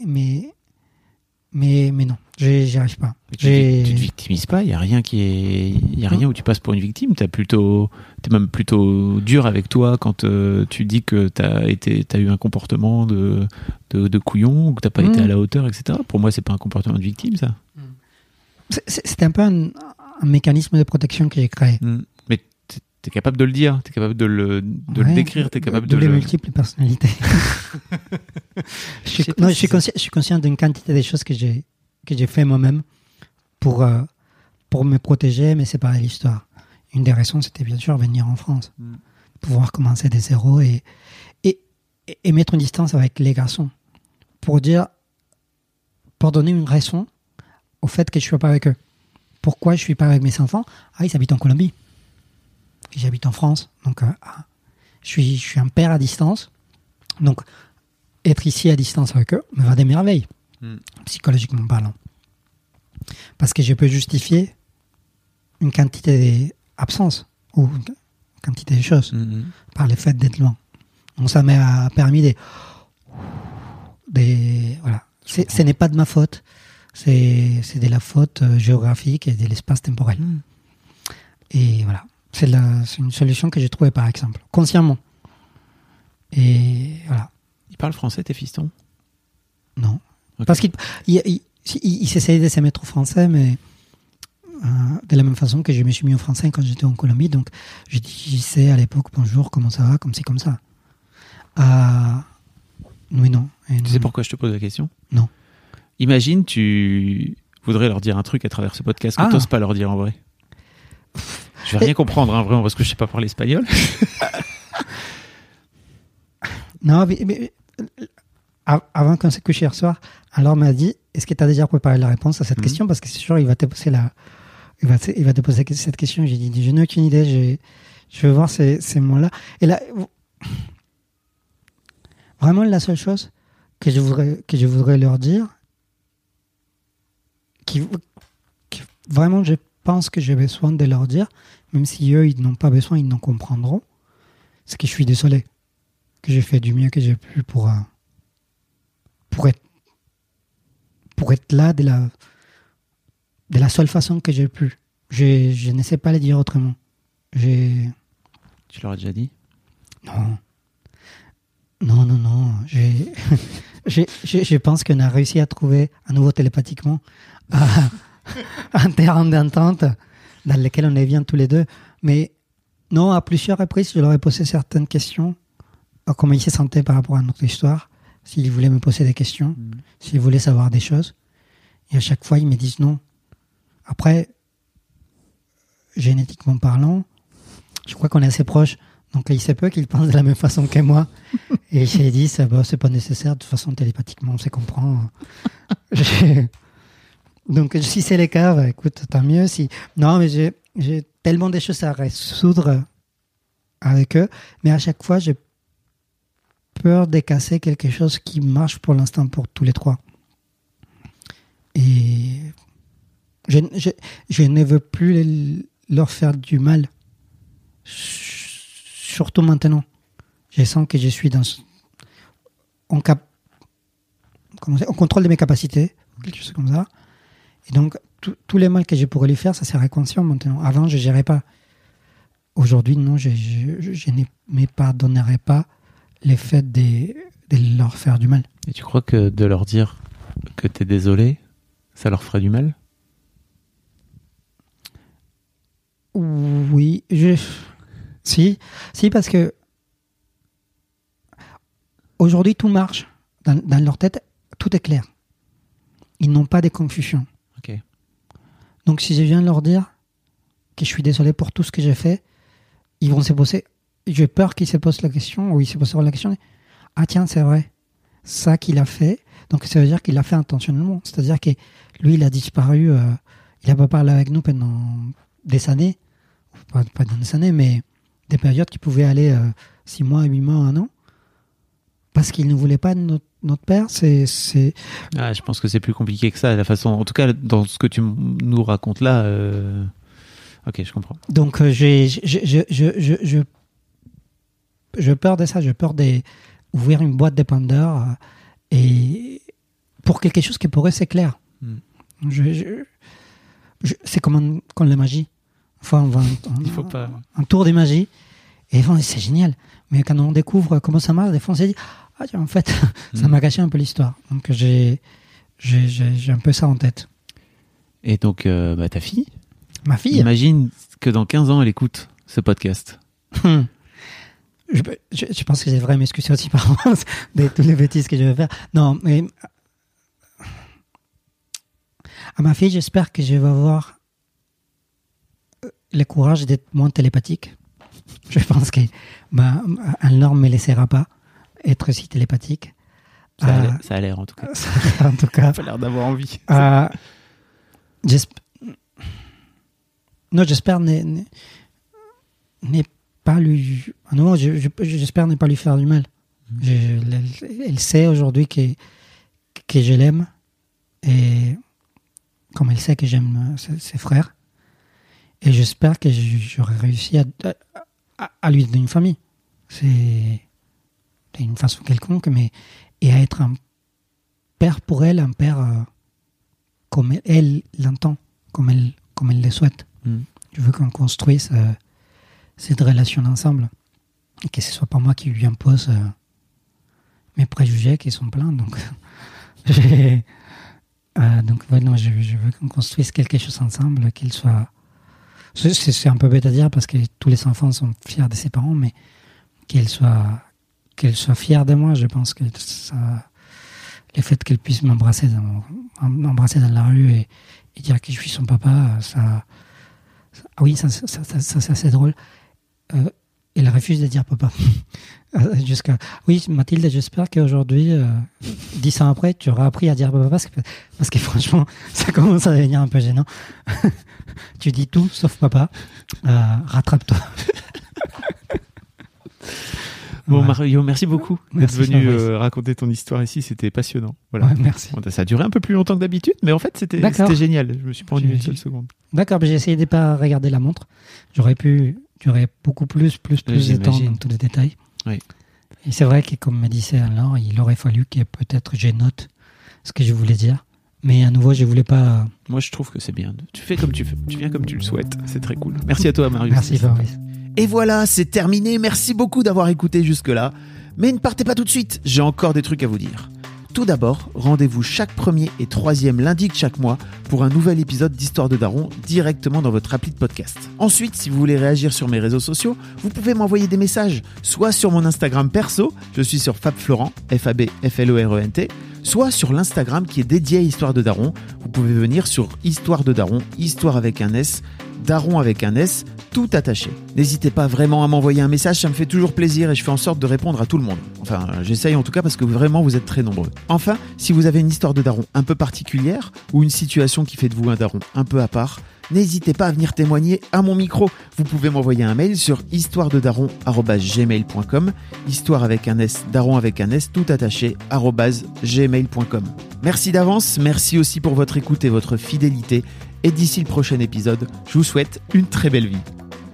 non, j'y arrive pas.
Tu te victimises pas, il y a rien où tu passes pour une victime. T'es même plutôt dur avec toi quand tu dis que t'as eu un comportement de couillon ou que t'as pas été à la hauteur, etc. Pour moi, c'est pas un comportement de victime, ça.
C'était un peu un mécanisme de protection que j'ai créé.
Mais t'es capable de le dire, t'es capable de le décrire, t'es capable de
les multiples personnalités. Je suis conscient d'une quantité de choses que j'ai fait moi-même pour me protéger, mais c'est pas l'histoire. Une des raisons, c'était bien sûr venir en France, pouvoir commencer de zéro et mettre une distance avec les garçons pour donner une raison au fait que je ne suis pas avec eux. Pourquoi je ne suis pas avec mes enfants? Ils habitent en Colombie. Et j'habite en France. Donc, je suis un père à distance. Donc, être ici à distance avec eux me va des merveilles, psychologiquement parlant. Parce que je peux justifier une quantité d'absence ou une quantité de choses par le fait d'être loin. Donc, ça m'a permis voilà. Ce n'est pas de ma faute. C'est de la faute géographique et de l'espace temporel. Et voilà. C'est une solution que j'ai trouvée, par exemple, consciemment. Et voilà.
Ils parlent français, tes fistons?
Non. Okay. Parce qu'ils essayaient de se mettre au français, mais de la même façon que je me suis mis au français quand j'étais en Colombie. Donc, je disais à l'époque, bonjour, comment ça va, comme ci, comme ça. Oui, non.
Tu sais pourquoi je te pose la question?
Non.
Imagine, tu voudrais leur dire un truc à travers ce podcast que tu n'oses pas leur dire en vrai. Je vais rien comprendre, vraiment, parce que je sais pas parler espagnol.
Non, mais avant qu'on s'est couché hier soir, alors m'a dit, est-ce que tu as déjà préparé la réponse à cette question? Parce que c'est sûr, il va te poser cette question. J'ai dit, je n'ai aucune idée, je veux voir ces mots-là. Et là, vraiment, la seule chose que je voudrais leur dire, vraiment, je pense que j'ai besoin de leur dire, même si eux, ils n'ont pas besoin, ils n'en comprendront, c'est que je suis désolé, que j'ai fait du mieux que j'ai pu pour être là de la seule façon que j'ai pu. Je ne sais pas le dire autrement.
Tu leur as déjà dit?
Non. Je pense qu'on a réussi à trouver à nouveau télépathiquement un terrain d'entente dans lequel on est bien tous les deux. Mais non, à plusieurs reprises, je leur ai posé certaines questions. Comment ils se sentaient par rapport à notre histoire. S'ils voulaient me poser des questions. S'ils voulaient savoir des choses. Et à chaque fois, ils me disent non. Après, génétiquement parlant, je crois qu'on est assez proches. Donc, il se peut qu'ils pensent de la même façon que moi. Et j'ai dit, c'est pas nécessaire. De toute façon, télépathiquement, on se comprend. Donc, si c'est le cas, écoute, tant mieux. Non, mais j'ai tellement de choses à résoudre avec eux. Mais à chaque fois, j'ai peur de casser quelque chose qui marche pour l'instant pour tous les trois. Et je ne veux plus leur faire du mal. Surtout maintenant. Je sens que je suis on contrôle de mes capacités, quelque chose comme ça. Et donc, tous les mal que je pourrais lui faire, ça serait conscient maintenant. Avant, je ne gérais pas. Aujourd'hui, non, je ne me pardonnerai pas le fait de leur faire du mal.
Et tu crois que de leur dire que tu es désolé, ça leur ferait du mal ?
Oui, Si, parce que aujourd'hui, tout marche. Dans leur tête, tout est clair. Ils n'ont pas de confusion.
Okay.
Donc, si je viens leur dire que je suis désolé pour tout ce que j'ai fait, ils vont se poser... J'ai peur qu'ils se posent la question, ou ils se poseront la question. Ah tiens, c'est vrai. Ça qu'il a fait, donc ça veut dire qu'il l'a fait intentionnellement. C'est-à-dire que lui, il a disparu, il n'a pas parlé avec nous pendant des années. Pas dans des années, mais des périodes qui pouvaient aller 6 mois, 8 mois, 1 an. Parce qu'il ne voulait pas de notre père,
je pense que c'est plus compliqué que ça, la façon... En tout cas, dans ce que tu nous racontes là... Ok, je comprends.
Donc, je peur de ça. J'ai peur d'ouvrir une boîte de Pandore et pour quelque chose qui pour eux, c'est clair. C'est comme la magie. Enfin, on va un tour de magie et c'est génial. Mais quand on découvre comment ça marche, des fois on s'est dit en fait, ça m'a gâché un peu l'histoire. Donc j'ai un peu ça en tête.
Et donc, ta fille ?
Ma fille ?
Imagine que dans 15 ans, elle écoute ce podcast.
Je pense que je devrais m'excuser aussi par avance de toutes les bêtises que je vais faire. Non, mais à ma fille, j'espère que je vais avoir le courage d'être moins télépathique. Je pense que Anne-Laure ne me laissera pas être si télépathique.
Ça a l'air, en tout cas.
En tout cas.
Ça a l'air d'avoir envie.
J'espère ne pas lui... Non, j'espère ne pas lui faire du mal. Elle sait aujourd'hui que je l'aime et comme elle sait que j'aime ses frères. Et j'espère que j'aurai réussi à lui donner une famille. C'est d'une façon quelconque, mais et à être un père pour elle, un père comme elle l'entend, comme elle le souhaite. Je veux qu'on construise cette relation ensemble et que ce soit pas moi qui lui impose mes préjugés qui sont pleins. Donc, je veux qu'on construise quelque chose ensemble, qu'il soit... C'est un peu bête à dire parce que tous les enfants sont fiers de ses parents, mais qu'elle soit fière de moi, je pense que ça, le fait qu'elle puisse m'embrasser dans la rue et dire que je suis son papa, oui, ça c'est assez drôle. Elle refuse de dire papa. Oui, Mathilde, j'espère qu'aujourd'hui, 10 ans après, tu auras appris à dire papa parce que franchement, ça commence à devenir un peu gênant. Tu dis tout sauf papa. Rattrape-toi.
Bon, ouais. Mario, merci beaucoup d'être venu raconter ton histoire ici. C'était passionnant. Voilà.
Ouais, merci.
Bon, ça a duré un peu plus longtemps que d'habitude, mais en fait, c'était génial. Je me suis pas ennuyé une seule seconde.
D'accord, mais j'ai essayé de ne pas regarder la montre. J'aurais beaucoup plus de temps dans tous les détails.
Oui.
Et c'est vrai que, comme me disait Alain, il aurait fallu que peut-être je note ce que je voulais dire. Mais à nouveau, je voulais pas...
Moi, je trouve que c'est bien. Tu fais comme tu veux. Tu viens comme tu le souhaites. C'est très cool. Merci à toi, Marius.
Merci, Fabrice.
Et voilà, c'est terminé. Merci beaucoup d'avoir écouté jusque-là. Mais ne partez pas tout de suite, j'ai encore des trucs à vous dire. Tout d'abord, rendez-vous chaque premier et troisième lundi de chaque mois pour un nouvel épisode d'Histoire de Daron directement dans votre appli de podcast. Ensuite, si vous voulez réagir sur mes réseaux sociaux, vous pouvez m'envoyer des messages, soit sur mon Instagram perso, je suis sur FabFlorent, FabFlorent, soit sur l'Instagram qui est dédié à Histoire de Daron. Vous pouvez venir sur Histoire de Daron, Histoire avec un S, Daron avec un S, tout attaché. N'hésitez pas vraiment à m'envoyer un message, ça me fait toujours plaisir et je fais en sorte de répondre à tout le monde. Enfin, j'essaye en tout cas parce que vraiment vous êtes très nombreux. Enfin, si vous avez une histoire de daron un peu particulière ou une situation qui fait de vous un daron un peu à part, n'hésitez pas à venir témoigner à mon micro. Vous pouvez m'envoyer un mail sur histoirededaron@gmail.com, histoire avec un S, daron avec un S, tout attaché, @gmail.com. Merci d'avance, merci aussi pour votre écoute et votre fidélité. Et d'ici le prochain épisode, je vous souhaite une très belle vie.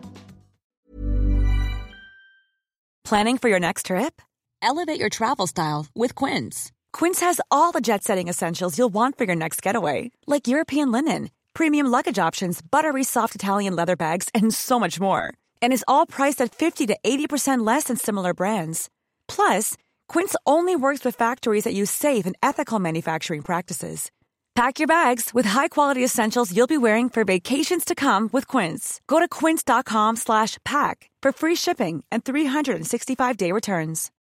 Planning for your next trip? Elevate your travel style with Quince. Quince has all the jet-setting essentials you'll want for your next getaway, like European linen, premium luggage options, buttery soft Italian leather bags, and so much more. And is all priced at 50 to 80% less than similar brands. Plus, Quince only works with factories that use safe and ethical manufacturing practices. Pack your bags with high-quality essentials you'll be wearing for vacations to come with Quince. Go to quince.com/pack for free shipping and 365-day returns.